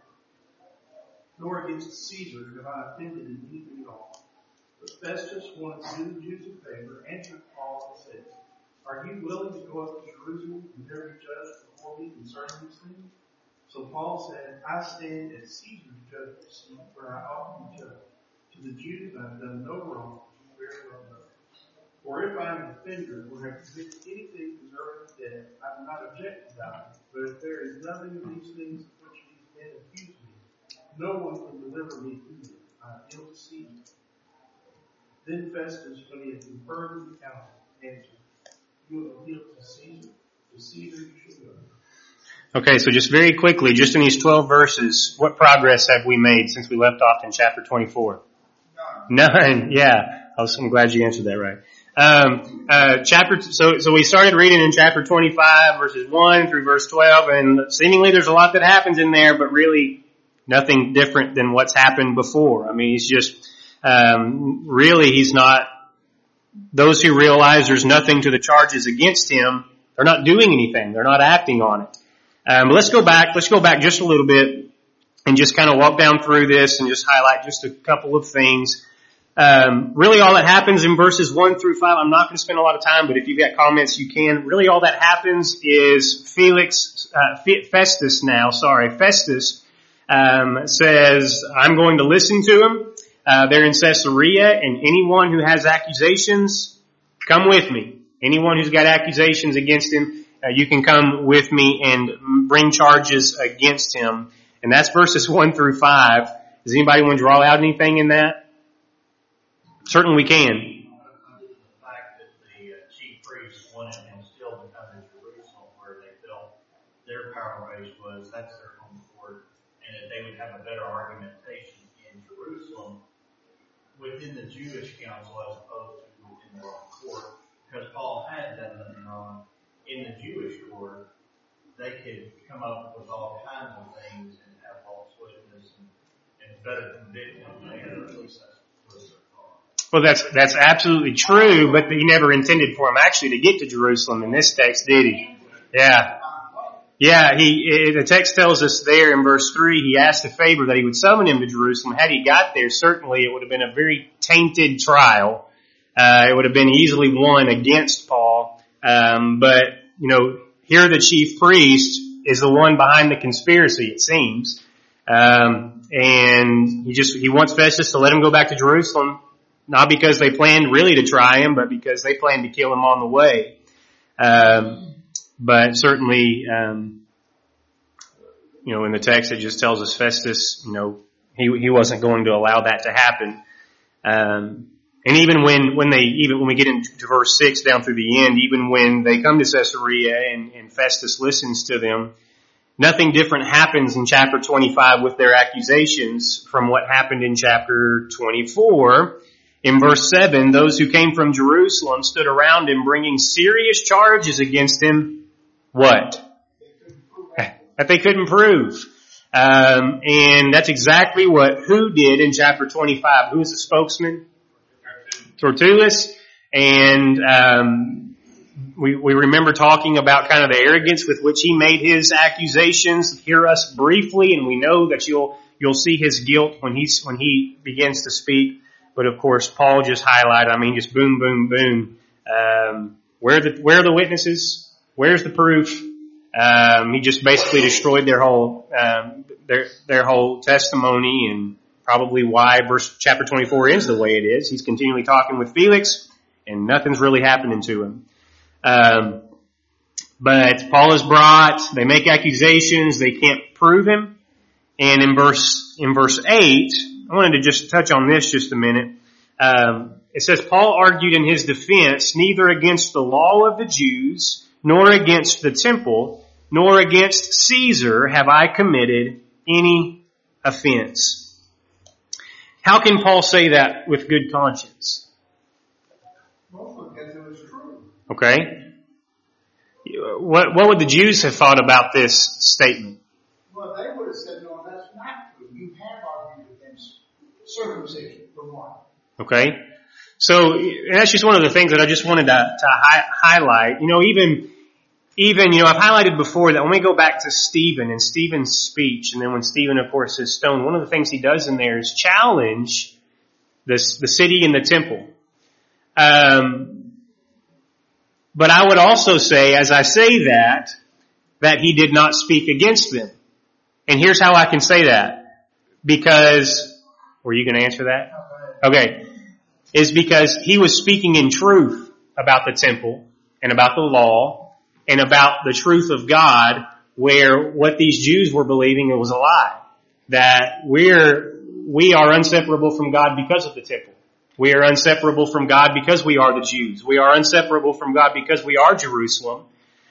Speaker 4: nor against Caesar have I offended in anything at all. But Festus wanted to do the Jews a favor, answered Paul and said, are you willing to go up to Jerusalem and there be judged before me concerning these things? So Paul said, I stand as Caesar's judgment seat where I ought to be judged. To the Jews I have done no wrong, as you very well know. For if I am an offender or have committed anything deserving of death, I do not object to dying. But if there is nothing of these things of which these men accuse me, no one can deliver me to them. I appeal to Caesar. Then Festus, when he had confirmed with the council, answered, you appeal to Caesar. To Caesar you should go.
Speaker 1: Okay, so just very quickly, just in these twelve verses, what progress have we made since we left off in chapter twenty-four? None. None, yeah. I'm glad you answered that right. Um, uh, chapter, so, so we started reading in chapter twenty-five, verses one through verse twelve, and seemingly there's a lot that happens in there, but really nothing different than what's happened before. I mean, he's just, um, really he's not, those who realize there's nothing to the charges against him They're not doing anything. They're not acting on it. Um, let's go back. Let's go back just a little bit and just kind of walk down through this and just highlight just a couple of things. Um, really all that happens in verses one through five, I'm not going to spend a lot of time, but if you've got comments, you can. Really all that happens is Felix, uh, Festus now, sorry, Festus, um, says, I'm going to listen to him. Uh, they're in Caesarea, and anyone who has accusations, come with me. Anyone who's got accusations against him, uh, you can come with me and bring charges against him. And that's verses one through five. Does anybody want to draw out anything in that? Certainly we can.
Speaker 3: The fact that the uh, chief priests wanted him still to come to Jerusalem, where they felt their power base was, that's their home court, and that they would have a better argumentation in Jerusalem within the Jewish council as opposed to in the Roman court, because Paul had done nothing wrong in the Jewish court. They could come up with all kinds of things and have false witness and, and better convict them later. At least that's what they're called.
Speaker 1: Well, that's, that's absolutely true, but he never intended for him actually to get to Jerusalem in this text, did he? Yeah. Yeah, he, the text tells us there in verse three, he asked a favor that he would summon him to Jerusalem. Had he got there, certainly it would have been a very tainted trial. Uh, it would have been easily won against Paul. Um, but, you know, here the chief priest is the one behind the conspiracy, it seems. Um, and he just, he wants Festus to let him go back to Jerusalem, not because they planned really to try him, but because they planned to kill him on the way. Um, but certainly, um, you know, in the text it just tells us Festus, you know, he, he wasn't going to allow that to happen. Um, and even when, when they, even when we get into verse six down through the end, even when they come to Caesarea and, and Festus listens to them, nothing different happens in chapter twenty-five with their accusations from what happened in chapter twenty-four. In verse seven, those who came from Jerusalem stood around him bringing serious charges against him. What? That they couldn't prove. Um, and that's exactly what who did in chapter twenty-five. Who was the spokesman? Tertullus. And um, we, we remember talking about kind of the arrogance with which he made his accusations. Hear us briefly, and we know that you'll you'll see his guilt when he's when he begins to speak. But of course, Paul just highlighted. I mean, just boom, boom, boom. Um, where are the where are the witnesses? Where's the proof? Um, he just basically destroyed their whole um, their their whole testimony, and probably why verse chapter twenty-four ends the way it is. He's continually talking with Felix, and nothing's really happening to him. Um, but Paul is brought. They make accusations. They can't prove him. And in verse in verse eight, I wanted to just touch on this just a minute. Um, it says Paul argued in his defense, neither against the law of the Jews, nor against the temple, nor against Caesar have I committed any offense. How can Paul say that with good conscience?
Speaker 5: Well, because it was true.
Speaker 1: Okay. What, what would the Jews have thought about this statement?
Speaker 5: Well, they would have said, no, that's not true. You have argued against circumcision, for one.
Speaker 1: Okay. So that's just one of the things that I just wanted to, to hi- highlight. You know, even, even, you know, I've highlighted before that when we go back to Stephen and Stephen's speech, and then when Stephen, of course, is stoned, one of the things he does in there is challenge this, the city and the temple. Um, but I would also say, as I say that, that he did not speak against them. And here's how I can say that. Because, were you going to answer that? Okay. Is because he was speaking in truth about the temple and about the law and about the truth of God, where what these Jews were believing it was a lie. That we're, we are inseparable from God because of the temple. We are inseparable from God because we are the Jews. We are inseparable from God because we are Jerusalem.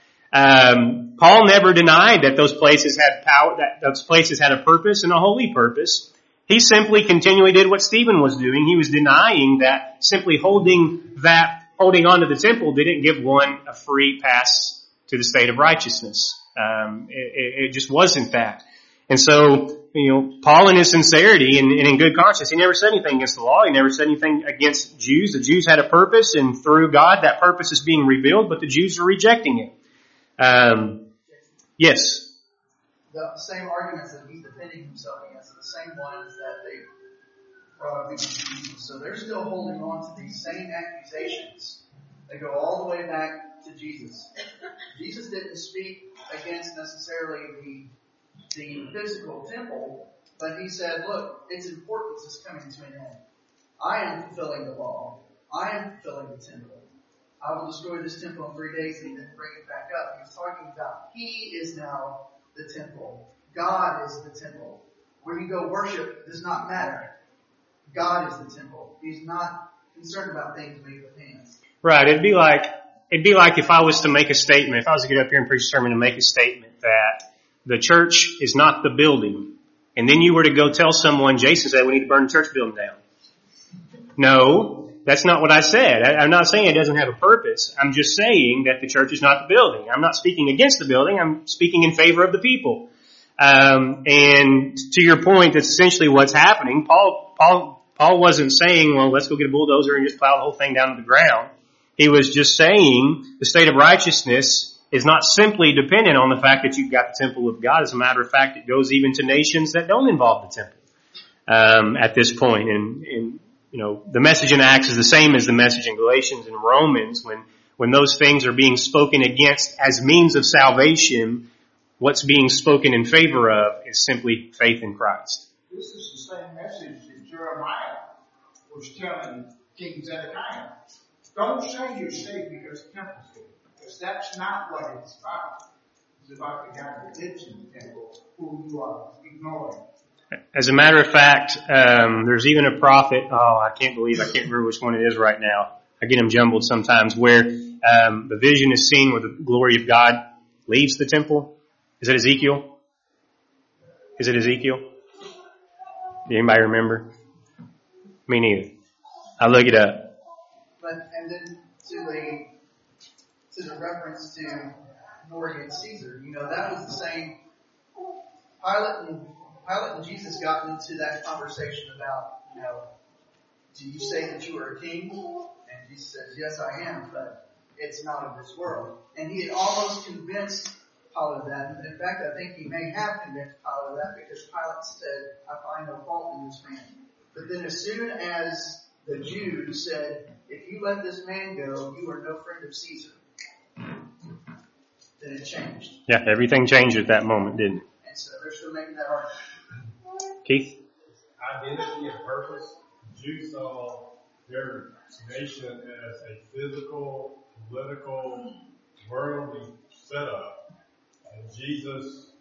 Speaker 1: Um, Paul never denied that those places had power, that those places had a purpose and a holy purpose. He simply continually did what Stephen was doing. He was denying that simply holding that, holding on to the temple didn't give one a free pass to the state of righteousness. Um, it, it just wasn't that. And so, you know, Paul in his sincerity and, and in good conscience, he never said anything against the law. He never said anything against Jews. The Jews had a purpose, and through God, that purpose is being revealed, but the Jews are rejecting it. Um, yes.
Speaker 6: The same arguments that he's defending himself against are the same ones that they brought up against Jesus. So they're still holding on to these same accusations. They go all the way back to Jesus. Jesus didn't speak against necessarily the, the physical temple, but he said, look, its importance is coming to an end. I am fulfilling the law. I am fulfilling the temple. I will destroy this temple in three days and then bring it back up. He was talking about he is now the temple. God is the temple. Where you go worship does not matter. God is the temple. He's not concerned about things made with hands.
Speaker 1: Right. It'd be like, it'd be like if I was to make a statement, if I was to get up here and preach a sermon and make a statement that the church is not the building, and then you were to go tell someone, Jason said we need to burn the church building down. No, that's not what I said. I, I'm not saying it doesn't have a purpose. I'm just saying that the church is not the building. I'm not speaking against the building. I'm speaking in favor of the people. Um, and to your point, that's essentially what's happening. Paul, Paul, Paul wasn't saying, well, let's go get a bulldozer and just plow the whole thing down to the ground. He was just saying the state of righteousness is not simply dependent on the fact that you've got the temple of God. As a matter of fact, it goes even to nations that don't involve the temple, um, at this point. And, and, you know, the message in Acts is the same as the message in Galatians and Romans. When, when those things are being spoken against as means of salvation, what's being spoken in favor of is simply faith in Christ.
Speaker 5: This is the same message that Jeremiah was telling King Zedekiah. Don't say you're saved because the temple's here, because that's not what it's about. It's about the guy that lives in the temple who you are ignoring.
Speaker 1: As a matter of fact, um, there's even a prophet, oh, I can't believe, I can't remember which one it is right now. I get them jumbled sometimes, where um, the vision is seen where the glory of God leaves the temple. Is it Ezekiel? Is it Ezekiel? Anybody remember? Me neither. I'll look it up.
Speaker 6: But, and then to the, to the reference to war against Caesar, you know, that was the same. Pilate and, Pilate and Jesus got into that conversation about, you know, do you say that you are a king? And Jesus says, yes, I am, but it's not of this world. And he had almost convinced Pilate of that. In fact, I think he may have convinced Pilate of that because Pilate said, I find no fault in this man. But then as soon as the Jews said, if you let this man go, you are no friend of Caesar, then it changed.
Speaker 1: Yeah, everything changed at that moment, didn't it?
Speaker 6: And so they're still making that argument.
Speaker 1: Keith?
Speaker 7: Identity and purpose. Jews saw their nation as a physical, political, worldly setup. And Jesus,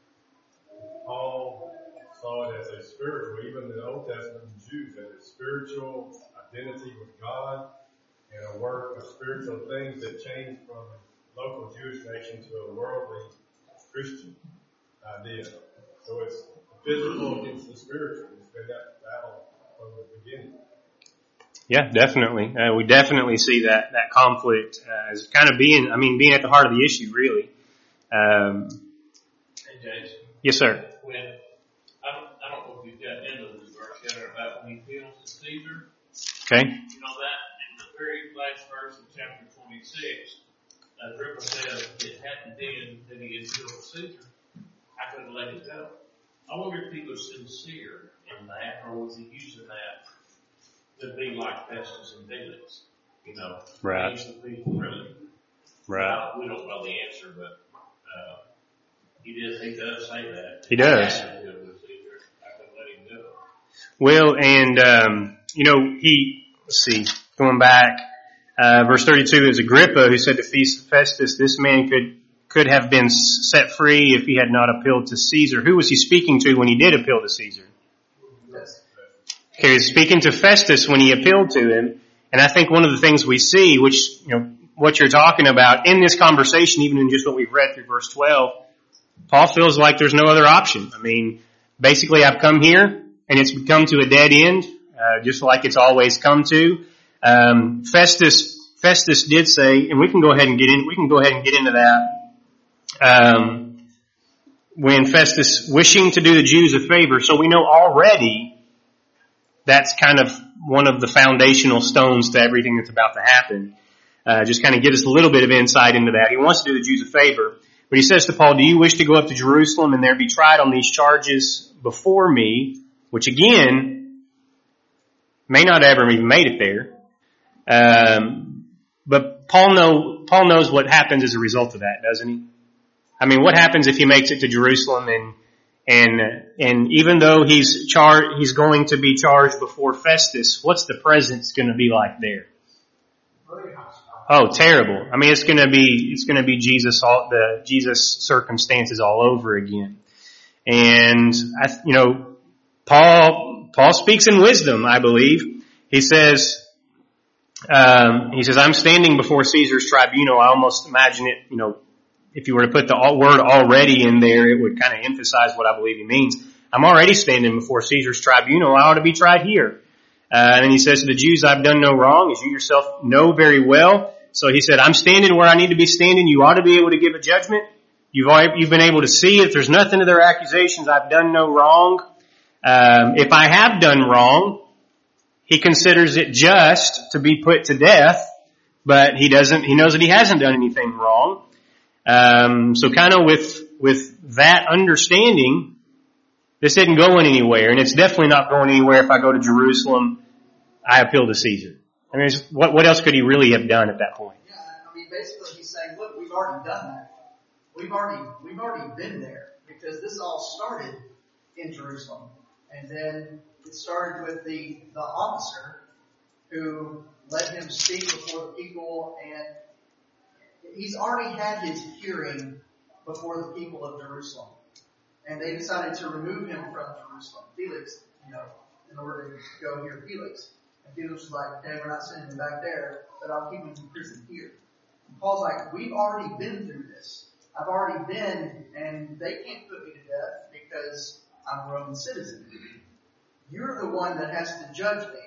Speaker 7: Paul, saw it as a spiritual, even the Old Testament Jews, as a spiritual identity with God and a work of spiritual things that changed from a local Jewish nation to a worldly Christian idea. So it's physical against the spiritual. It's been that battle from the beginning.
Speaker 1: Yeah, definitely. Uh, we definitely see that, that conflict uh, as kind of being, I mean, being at the heart of the issue, really. Um,
Speaker 8: hey, Jason.
Speaker 1: Yes, sir.
Speaker 8: When, I don't, I don't know if you've gotten into this verse yet or about when he appeals to Caesar.
Speaker 1: Okay.
Speaker 8: You know that in the very last verse of chapter twenty-six, Agrippa says it hadn't been that he had appealed to Caesar. I couldn't let it go. I wonder if he was sincere in that, or was he using that to be like Festus and Felix? You know,
Speaker 1: right.
Speaker 8: Use the people really.
Speaker 1: Right.
Speaker 8: Uh, we don't know the answer, but uh, he does. He does say that.
Speaker 1: He does.
Speaker 8: I couldn't let him go.
Speaker 1: Well, and um, you know, he. Let's see. Going back, uh, verse thirty-two is Agrippa who said to Festus, "This man could." could have been set free if he had not appealed to Caesar." Who was he speaking to when he did appeal to Caesar?
Speaker 6: Yes.
Speaker 1: Okay, he was speaking to Festus when he appealed to him. And I think one of the things we see, which, you know, what you're talking about in this conversation, even in just what we've read through verse twelve, Paul feels like there's no other option. I mean, basically I've come here and it's come to a dead end, uh, just like it's always come to. Um, Festus, Festus did say, and we can go ahead and get in, we can go ahead and get into that. Um, when Festus wishing to do the Jews a favor, so we know already that's kind of one of the foundational stones to everything that's about to happen. Uh, just kind of give us a little bit of insight into that. He wants to do the Jews a favor, But he says to Paul, do you wish to go up to Jerusalem and there be tried on these charges before me? Which again, may not ever even made it there. Um, but Paul know, Paul knows what happens as a result of that, doesn't he? I mean, what happens if he makes it to Jerusalem and, and, and even though he's char, he's going to be charged before Festus, what's the presence going to be like there? Oh, terrible. I mean, it's going to be, it's going to be Jesus, all the Jesus circumstances all over again. And I, you know, Paul, Paul speaks in wisdom, I believe. He says, um, he says, I'm standing before Caesar's tribunal. I almost imagine it, you know, if you were to put the word already in there, it would kind of emphasize what I believe he means. I'm already standing before Caesar's tribunal. I ought to be tried here. Uh, and then he says to the Jews, I've done no wrong, as you yourself know very well. So he said, I'm standing where I need to be standing. You ought to be able to give a judgment. You've already, you've been able to see if there's nothing to their accusations. I've done no wrong. Um, if I have done wrong, he considers it just to be put to death, but he doesn't, he knows that he hasn't done anything wrong. Um, so kind of with, with that understanding, this isn't going anywhere, and it's definitely not going anywhere if I go to Jerusalem, I appeal to Caesar. I mean, what, what else could he really have done at that point?
Speaker 6: Yeah, I mean, basically he's saying, look, we've already done that. We've already, we've already been there, because this all started in Jerusalem. And then it started with the, the officer who let him speak before the people, and he's already had his hearing before the people of Jerusalem. And they decided to remove him from Jerusalem. Felix, you know, in order to go hear Felix. And Felix was like, okay, we're not sending him back there, but I'll keep him in prison here. And Paul's like, we've already been through this. I've already been, and they can't put me to death because I'm a Roman citizen. You're the one that has to judge me.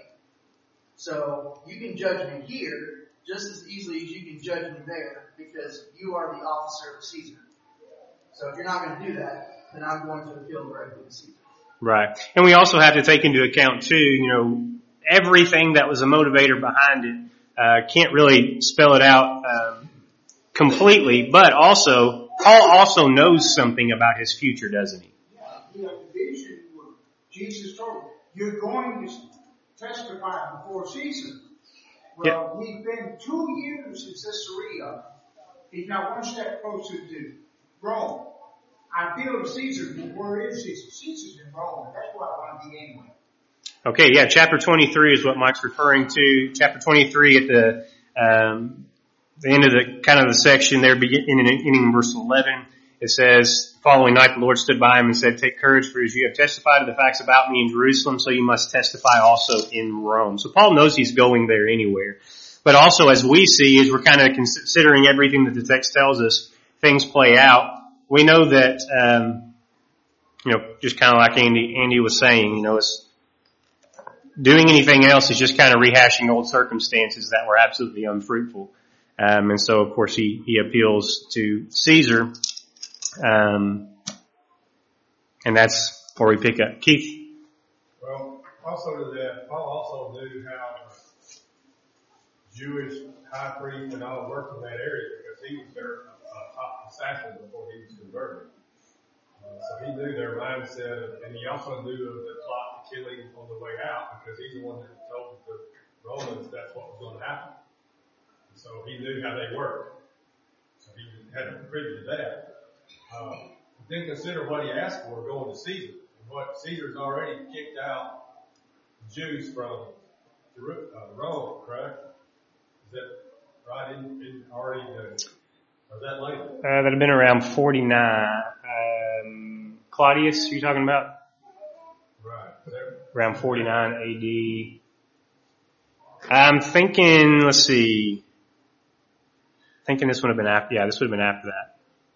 Speaker 6: So you can judge me here just as easily as you can judge me there, because you are the officer of Caesar. So if you're not going to do that, then I'm going to appeal directly to Caesar.
Speaker 1: Right. And we also have to take into account too, you know, everything that was a motivator behind it, uh, can't really spell it out, um, completely, but also, Paul also knows something about his future, doesn't he?
Speaker 5: Yeah, he had the vision where Jesus told him, you're going to testify before Caesar. Well, yep. He's been two years in Caesarea. He's now one step closer to Rome. I appeal to Caesar, but where is Caesar? Caesar's in Rome. That's where I want to be anyway.
Speaker 1: Okay, yeah, chapter twenty-three is what Mike's referring to. Chapter twenty-three at the, um, the end of the, kind of the section there, beginning in verse eleven, it says, following night the Lord stood by him and said, take courage, for as you have testified to the facts about me in Jerusalem, so you must testify also in Rome. So Paul knows he's going there anywhere. But also, as we see, as we're kind of considering everything that the text tells us, things play out, we know that, um, you know, just kind of like Andy, Andy was saying, you know, it's, doing anything else is just kind of rehashing old circumstances that were absolutely unfruitful. Um, and so, of course, he, he appeals to Caesar. Um, and that's where we pick up. Keith?
Speaker 7: Well, also to that, Paul also knew how Jewish high priest and all worked in that area, because he was their uh, top assassin before he was converted. Uh, so he knew their mindset, and he also knew of the plot to kill him on the way out, because he's the one that told the Romans that's what was going to happen. So he knew how they worked. So he had a privy to that. Uh, then consider what he asked for going to Caesar. And what Caesar's already kicked out Jews from uh, Rome, correct? Is that right? In, in already, uh, or is that later?
Speaker 1: Uh, that'd have been around forty-nine. Um, Claudius, are you talking about?
Speaker 7: Right. There.
Speaker 1: Around forty-nine A D. I'm thinking, let's see. Thinking this would have been after, yeah, this would have been after that.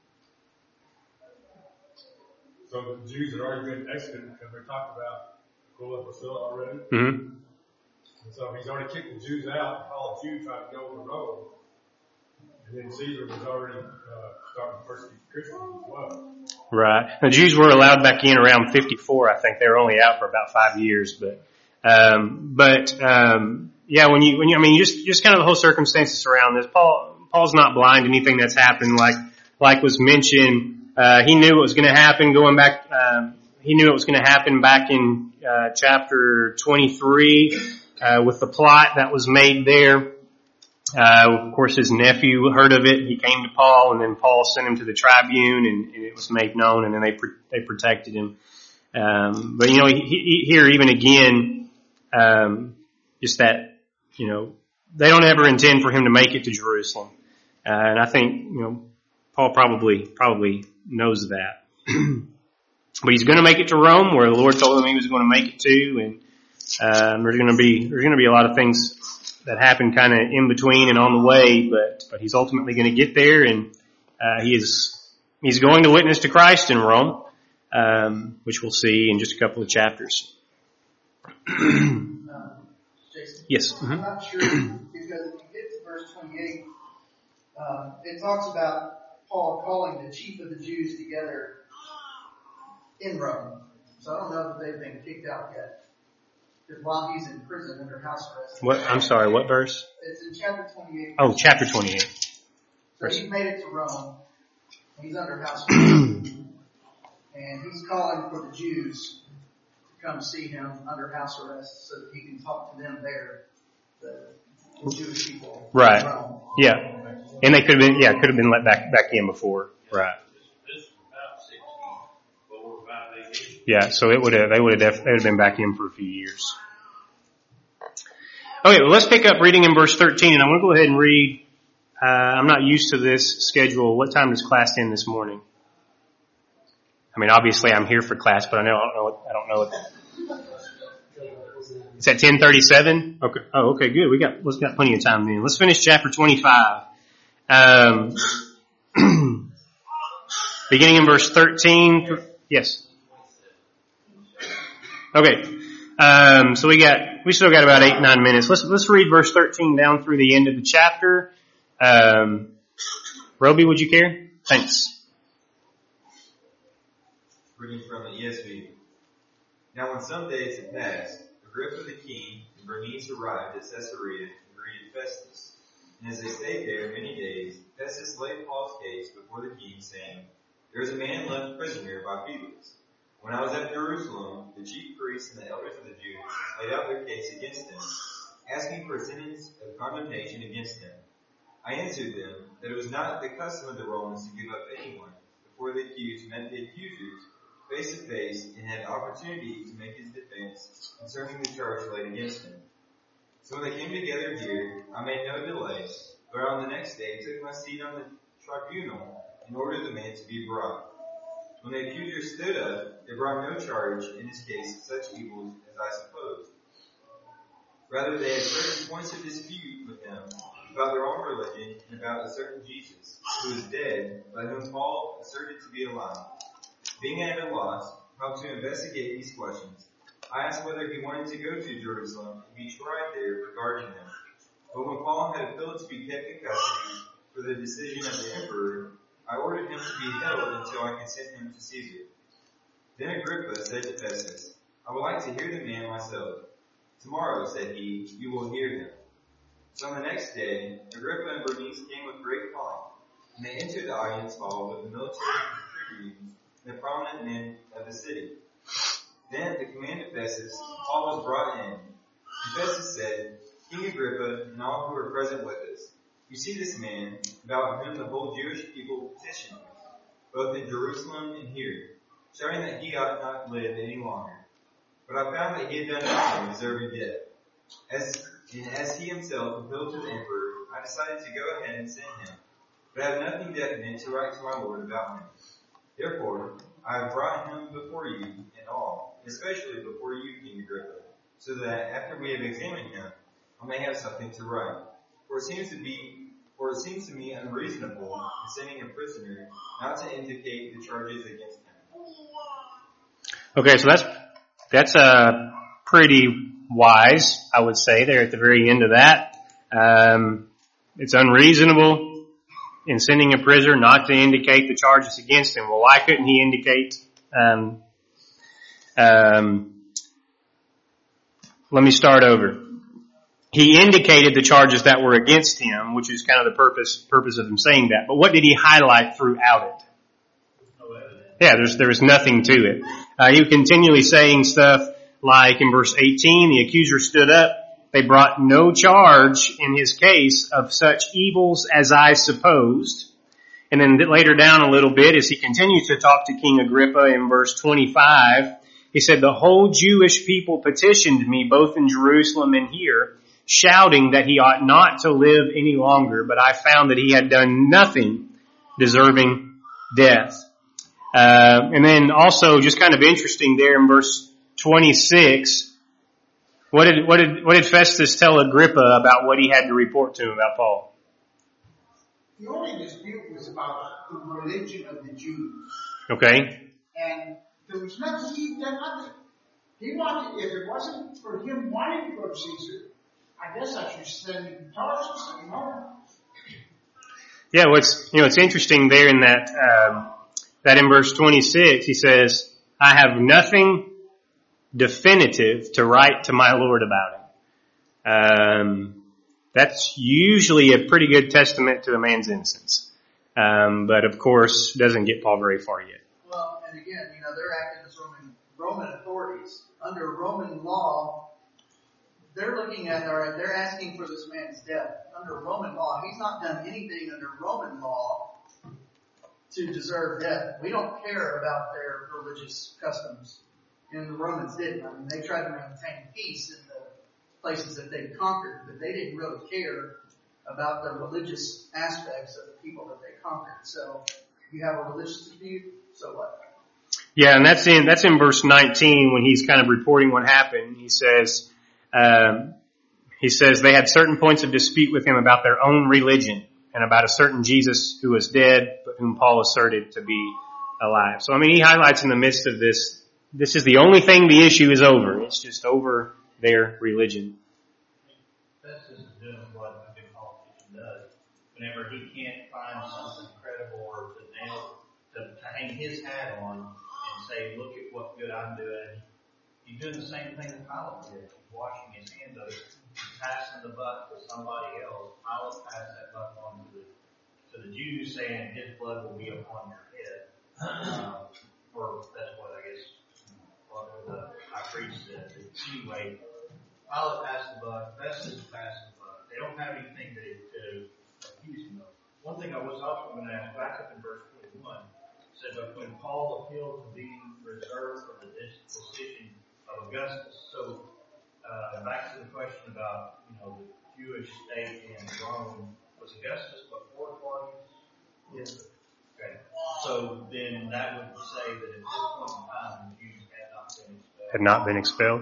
Speaker 7: So the Jews had already been exited, because we talked about Aquila and Priscilla already.
Speaker 1: Mm-hmm.
Speaker 7: And so he's already kicked the Jews out, and all the Jews tried to go to Rome. And then Caesar was already uh, starting to persecute Christians as well.
Speaker 1: Right. The Jews were allowed back in around fifty-four, I think. They were only out for about five years, but, um, but, um, yeah, when you, when you, I mean, just, just kind of the whole circumstances around this, Paul, Paul's not blind to anything that's happened, like, like was mentioned, uh, he knew what was going to happen going back, um, he knew what was going to happen back in, uh, chapter twenty-three, uh, with the plot that was made there. Uh, of course his nephew heard of it. He came to Paul, and then Paul sent him to the tribune, and, and it was made known, and then they, they protected him. Um, but you know, he, he, here even again, um, just that, you know, they don't ever intend for him to make it to Jerusalem. Uh, and I think, you know, Paul probably, probably knows that. But he's going to make it to Rome, where the Lord told him he was going to make it to, and, um, there's going to be, there's going to be a lot of things that happen kind of in between and on the way, but, but he's ultimately going to get there, and, uh, he is, he's going to witness to Christ in Rome, um, which we'll see in just a couple of chapters.
Speaker 6: um, Jason?
Speaker 1: Yes. Mm-hmm.
Speaker 6: I'm not sure, because if you get to verse twenty-eight, um, it talks about Paul calling the chief of the Jews together in Rome. So I don't know if they've been kicked out yet. Because while he's in prison under house arrest.
Speaker 1: What? I'm sorry, what verse?
Speaker 6: It's in chapter twenty-eight.
Speaker 1: Oh, chapter twenty-eight.
Speaker 6: So he's made it to Rome. He's under house arrest. And he's calling for the Jews to come see him under house arrest so that he can talk to them there, the, the Jewish people.
Speaker 1: Right.
Speaker 6: In Rome.
Speaker 1: Yeah. And they could have been, yeah, could have been let back, back in before. Right.
Speaker 8: This is about sixty-four, five, eight years.
Speaker 1: Yeah, so it would have, they would have, def- they would have been back in for a few years. Okay, well, let's pick up reading in verse thirteen, and I'm going to go ahead and read. Uh, I'm not used to this schedule. What time does class end this morning? I mean, obviously I'm here for class, but I know, I don't know what, I don't know what. It's at ten thirty-seven? Okay. Oh, okay, good. We got, we've got plenty of time then. Let's finish chapter twenty-five. Um, beginning in verse thirteen. Yes. Okay. Um, so we got, we still got about eight, nine minutes. Let's, let's read verse thirteen down through the end of the chapter. Um, Roby, would you care? Thanks.
Speaker 9: Reading from the E S V. Now when some days had passed, Agrippa the king and Bernice arrived at Caesarea and greeted Festus. And as they stayed there many days, Festus laid Paul's case before the king, saying, There is a man left prisoner by Felix. When I was at Jerusalem, the chief priests and the elders of the Jews laid out their case against him, asking for a sentence of condemnation against him. I answered them that it was not the custom of the Romans to give up anyone before the accused met the accusers face to face and had opportunity to make his defense concerning the charge laid against him. So when they came together here, I made no delay, but on the next day took my seat on the tribunal and ordered the man to be brought. When the accusers stood up, they brought no charge in his case of such evils as I supposed. Rather, they had certain points of dispute with him about their own religion and about a certain Jesus, who is dead, but whom Paul asserted to be alive. Being at a loss how to investigate these questions, I asked whether he wanted to go to Jerusalem and be tried there regarding them. But when Paul had appealed to be kept in custody for the decision of the emperor, I ordered him to be held until I could send him to Caesar. Then Agrippa said to Festus, I would like to hear the man myself. Tomorrow, said he, you will hear him. So on the next day, Agrippa and Bernice came with great pomp, and they entered the audience hall with the military tribunes and the prominent men of the city. Then, at the command of Festus, Paul was brought in. And Festus said, King Agrippa and all who are present with us, you see this man, about whom the whole Jewish people petitioned me, both in Jerusalem and here, showing that he ought not live any longer. But I found that he had done nothing deserving death. As, and as he himself appealed to the emperor, I decided to go ahead and send him, but I have nothing definite to write to my lord about him. Therefore, I have brought him before you and all, especially before you, King Agrippa, so that after we have examined him, I may have something to write. For it seems to be, for it seems to me unreasonable in sending a prisoner not to indicate the charges against him.
Speaker 1: Okay, so that's that's uh, pretty wise, I would say, there at the very end of that. Um, it's unreasonable in sending a prisoner not to indicate the charges against him. Well, why couldn't he indicate? Um, um, let me start over. he indicated the charges that were against him, which is kind of the purpose purpose of him saying that. But what did he highlight throughout it? Yeah, there's there was nothing to it. Uh, he was continually saying stuff like in verse eighteen, the accuser stood up. They brought no charge in his case of such evils as I supposed. And then later down a little bit, as he continues to talk to King Agrippa in verse twenty-five, he said, the whole Jewish people petitioned me both in Jerusalem and here, shouting that he ought not to live any longer, but I found that he had done nothing deserving death. Uh, and then also just kind of interesting there in verse twenty-six, what did, what did, what did Festus tell Agrippa about what he had to report to him about Paul?
Speaker 5: The only dispute was about the religion of the Jews.
Speaker 1: Okay.
Speaker 5: And there was nothing, he did nothing. He wanted, if it wasn't for him wanting to go to Caesar, I guess I should send him to Tarsus anymore.
Speaker 1: Yeah, what's, you know, it's interesting there in that, um, that in verse twenty-six, he says, I have nothing definitive to write to my Lord about him. Um, that's usually a pretty good testament to a man's innocence. Um, but of course, doesn't get Paul very far yet.
Speaker 6: Well, and again, you know, they're acting as Roman, Roman authorities. Under Roman law, they're looking at, or they're asking for this man's death. Under Roman law, he's not done anything under Roman law to deserve death. We don't care about their religious customs. And the Romans didn't. I mean, they tried to maintain peace in the places that they conquered, but they didn't really care about the religious aspects of the people that they conquered. So, if you have a religious dispute, so what?
Speaker 1: Yeah, and that's in that's in verse nineteen when he's kind of reporting what happened. He says, um, he says they had certain points of dispute with him about their own religion and about a certain Jesus who was dead, but whom Paul asserted to be alive. So, I mean, he highlights in the midst of this, this is the only thing the issue is over. It's just over their religion.
Speaker 3: Festus is doing what a good politician does. Whenever he can't find something credible or to nail, to, to hang his hat on and say, look at what good I'm doing, he's doing the same thing that Pilate did. He's washing his hands of it, passing the buck to somebody else. Pilate passed that buck on to the, to the Jews, saying his blood will be upon your head. Um, or that's what I guess what the high priest said. Anyway, Pilate passed the buck. Festus passed the buck. They don't have anything to, to accuse him of. One thing I was also going to ask, back up in verse twenty-one, said that when Paul appealed to be reserved for the decision of Augustus. So, uh, back to the question about, you know, the Jewish state in Rome, was Augustus before Claudius? Yes. Okay. So then that would say that at this point in time, the Jews had not been expelled.
Speaker 1: Had not been expelled.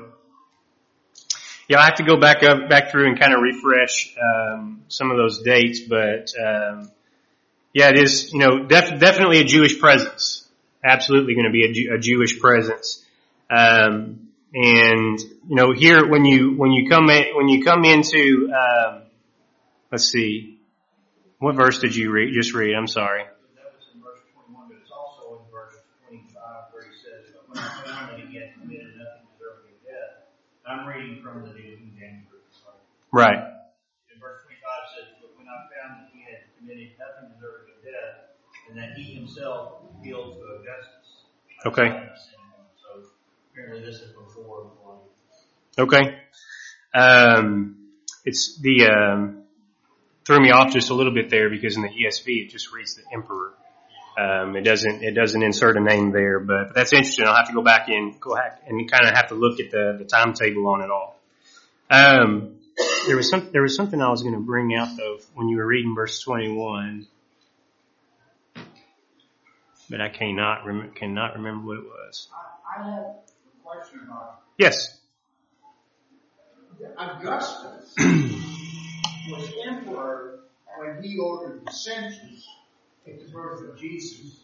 Speaker 1: Yeah, I have to go back up, back through and kind of refresh um, some of those dates, but um, yeah, it is, you know, def- definitely a Jewish presence. Absolutely going to be a, Jew- a Jewish presence. Um, and you know, here when you when you come in, when you come into, um, let's see, what verse did you read? Just read. I'm sorry.
Speaker 3: That was in verse twenty-one, but it's also in verse twenty-five where he says, "But when I found that he had committed nothing deserving of death," I'm reading from the New King James Version.
Speaker 1: Right.
Speaker 3: In verse twenty-five says, "But when I found that he had committed nothing deserving of death, and that he himself appealed to Augustus."
Speaker 1: Okay.
Speaker 3: So apparently this is before Claudius.
Speaker 1: Okay. Um, it's the um, threw me off just a little bit there because in the E S V it just reads the emperor. Um, it doesn't it doesn't insert a name there, but, but that's interesting. I'll have to go back and go back and kind of have to look at the, the timetable on it all. Um, there was some there was something I was going to bring out though when you were reading verse twenty-one, but I cannot rem- cannot remember what it was.
Speaker 5: I, I have a question about
Speaker 1: Yes.
Speaker 5: Augustus was emperor when he ordered the census at the birth of Jesus.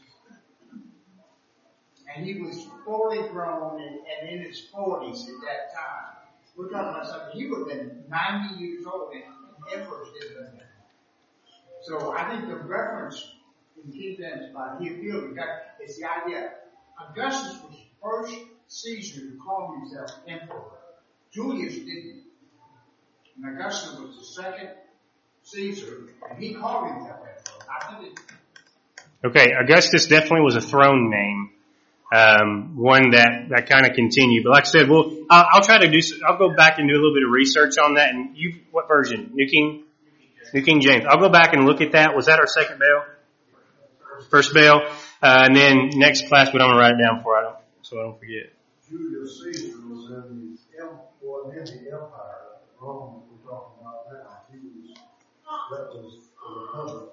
Speaker 5: And he was fully grown and, and in his forties at that time. We're talking about something, he would have been ninety years old and, and emperors did that. So I think the reference in King James about he appealed to God is the idea. Augustus was the first Caesar to call himself emperor. Julius didn't. And Augustus was the second Caesar, and he called him that way. I did it.
Speaker 1: Okay, Augustus definitely was a throne name, um, one that, that kind of continued. But like I said, we'll, I'll, I'll try to do, I'll go back and do a little bit of research on that. And you, what version? New King? New King James. I'll go back and look at that. Was that our second bell? First bell. Uh, and then next class, but I'm going to write it down for I don't, so I don't forget.
Speaker 10: Julius Caesar was in the, was in the empire. Rome, we're talking about now. He was, that was the republic.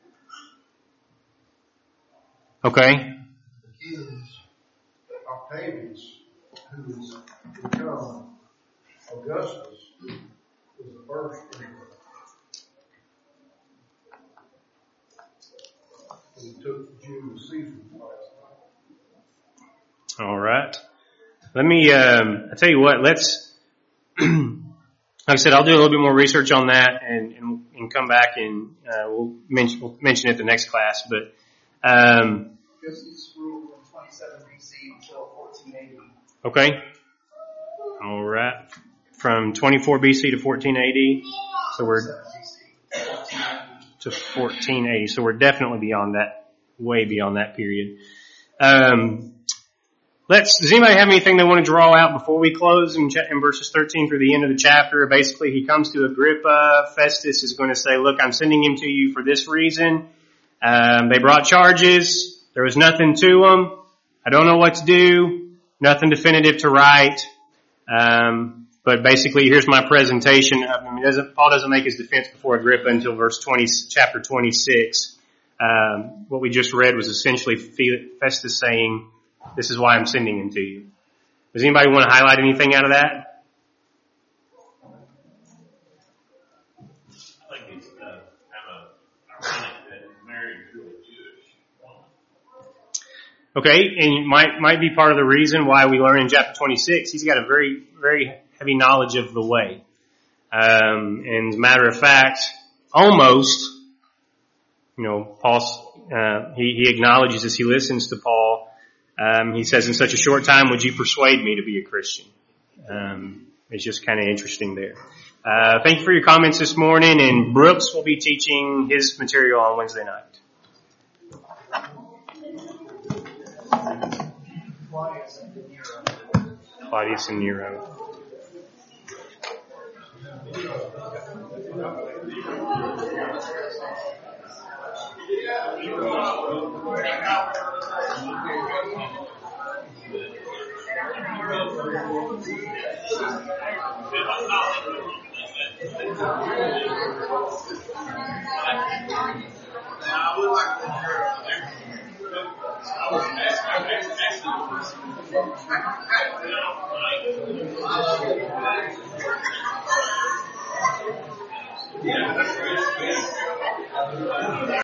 Speaker 1: Okay.
Speaker 10: The king, Octavius, who has become Augustus, was the first emperor. He took Julius Caesar's place.
Speaker 1: All right. Let me, um, I tell you what, let's, like I said, I'll do a little bit more research on that and, and, and come back and, uh, we'll mention, we'll mention it the next class, but, um,
Speaker 6: Augustus ruled from twenty-seven B C until fourteen eighty.
Speaker 1: Okay. All right. From twenty-four B C to fourteen A D. So we're to fourteen eighty. So we're definitely beyond that, way beyond that period. Um, let's, does anybody have anything they want to draw out before we close in, in verses thirteen through the end of the chapter? Basically, he comes to Agrippa. Festus is going to say, look, I'm sending him to you for this reason. Um, they brought charges. There was nothing to them. I don't know what to do. Nothing definitive to write. Um, but basically, here's my presentation. I mean, doesn't, Paul doesn't make his defense before Agrippa until verse twenty, chapter twenty-six. Um, what we just read was essentially Festus saying, "This is why I'm sending him to you." Does anybody want to highlight anything out of that?
Speaker 8: I think it's uh, kind of ironic that he's married to a Jewish woman.
Speaker 1: Okay, and might might be part of the reason why we learn in chapter twenty-six, he's got a very, very heavy knowledge of the way. Um, and as a matter of fact, almost, you know, Paul, uh, he, he acknowledges as he listens to Paul, um, he says, in such a short time, would you persuade me to be a Christian? Um, it's just kind of interesting there. Uh, thank you for your comments this morning, and Brooks will be teaching his material on Wednesday night. Claudius and Nero.
Speaker 8: I would like to hear I was asking, yeah, that's great.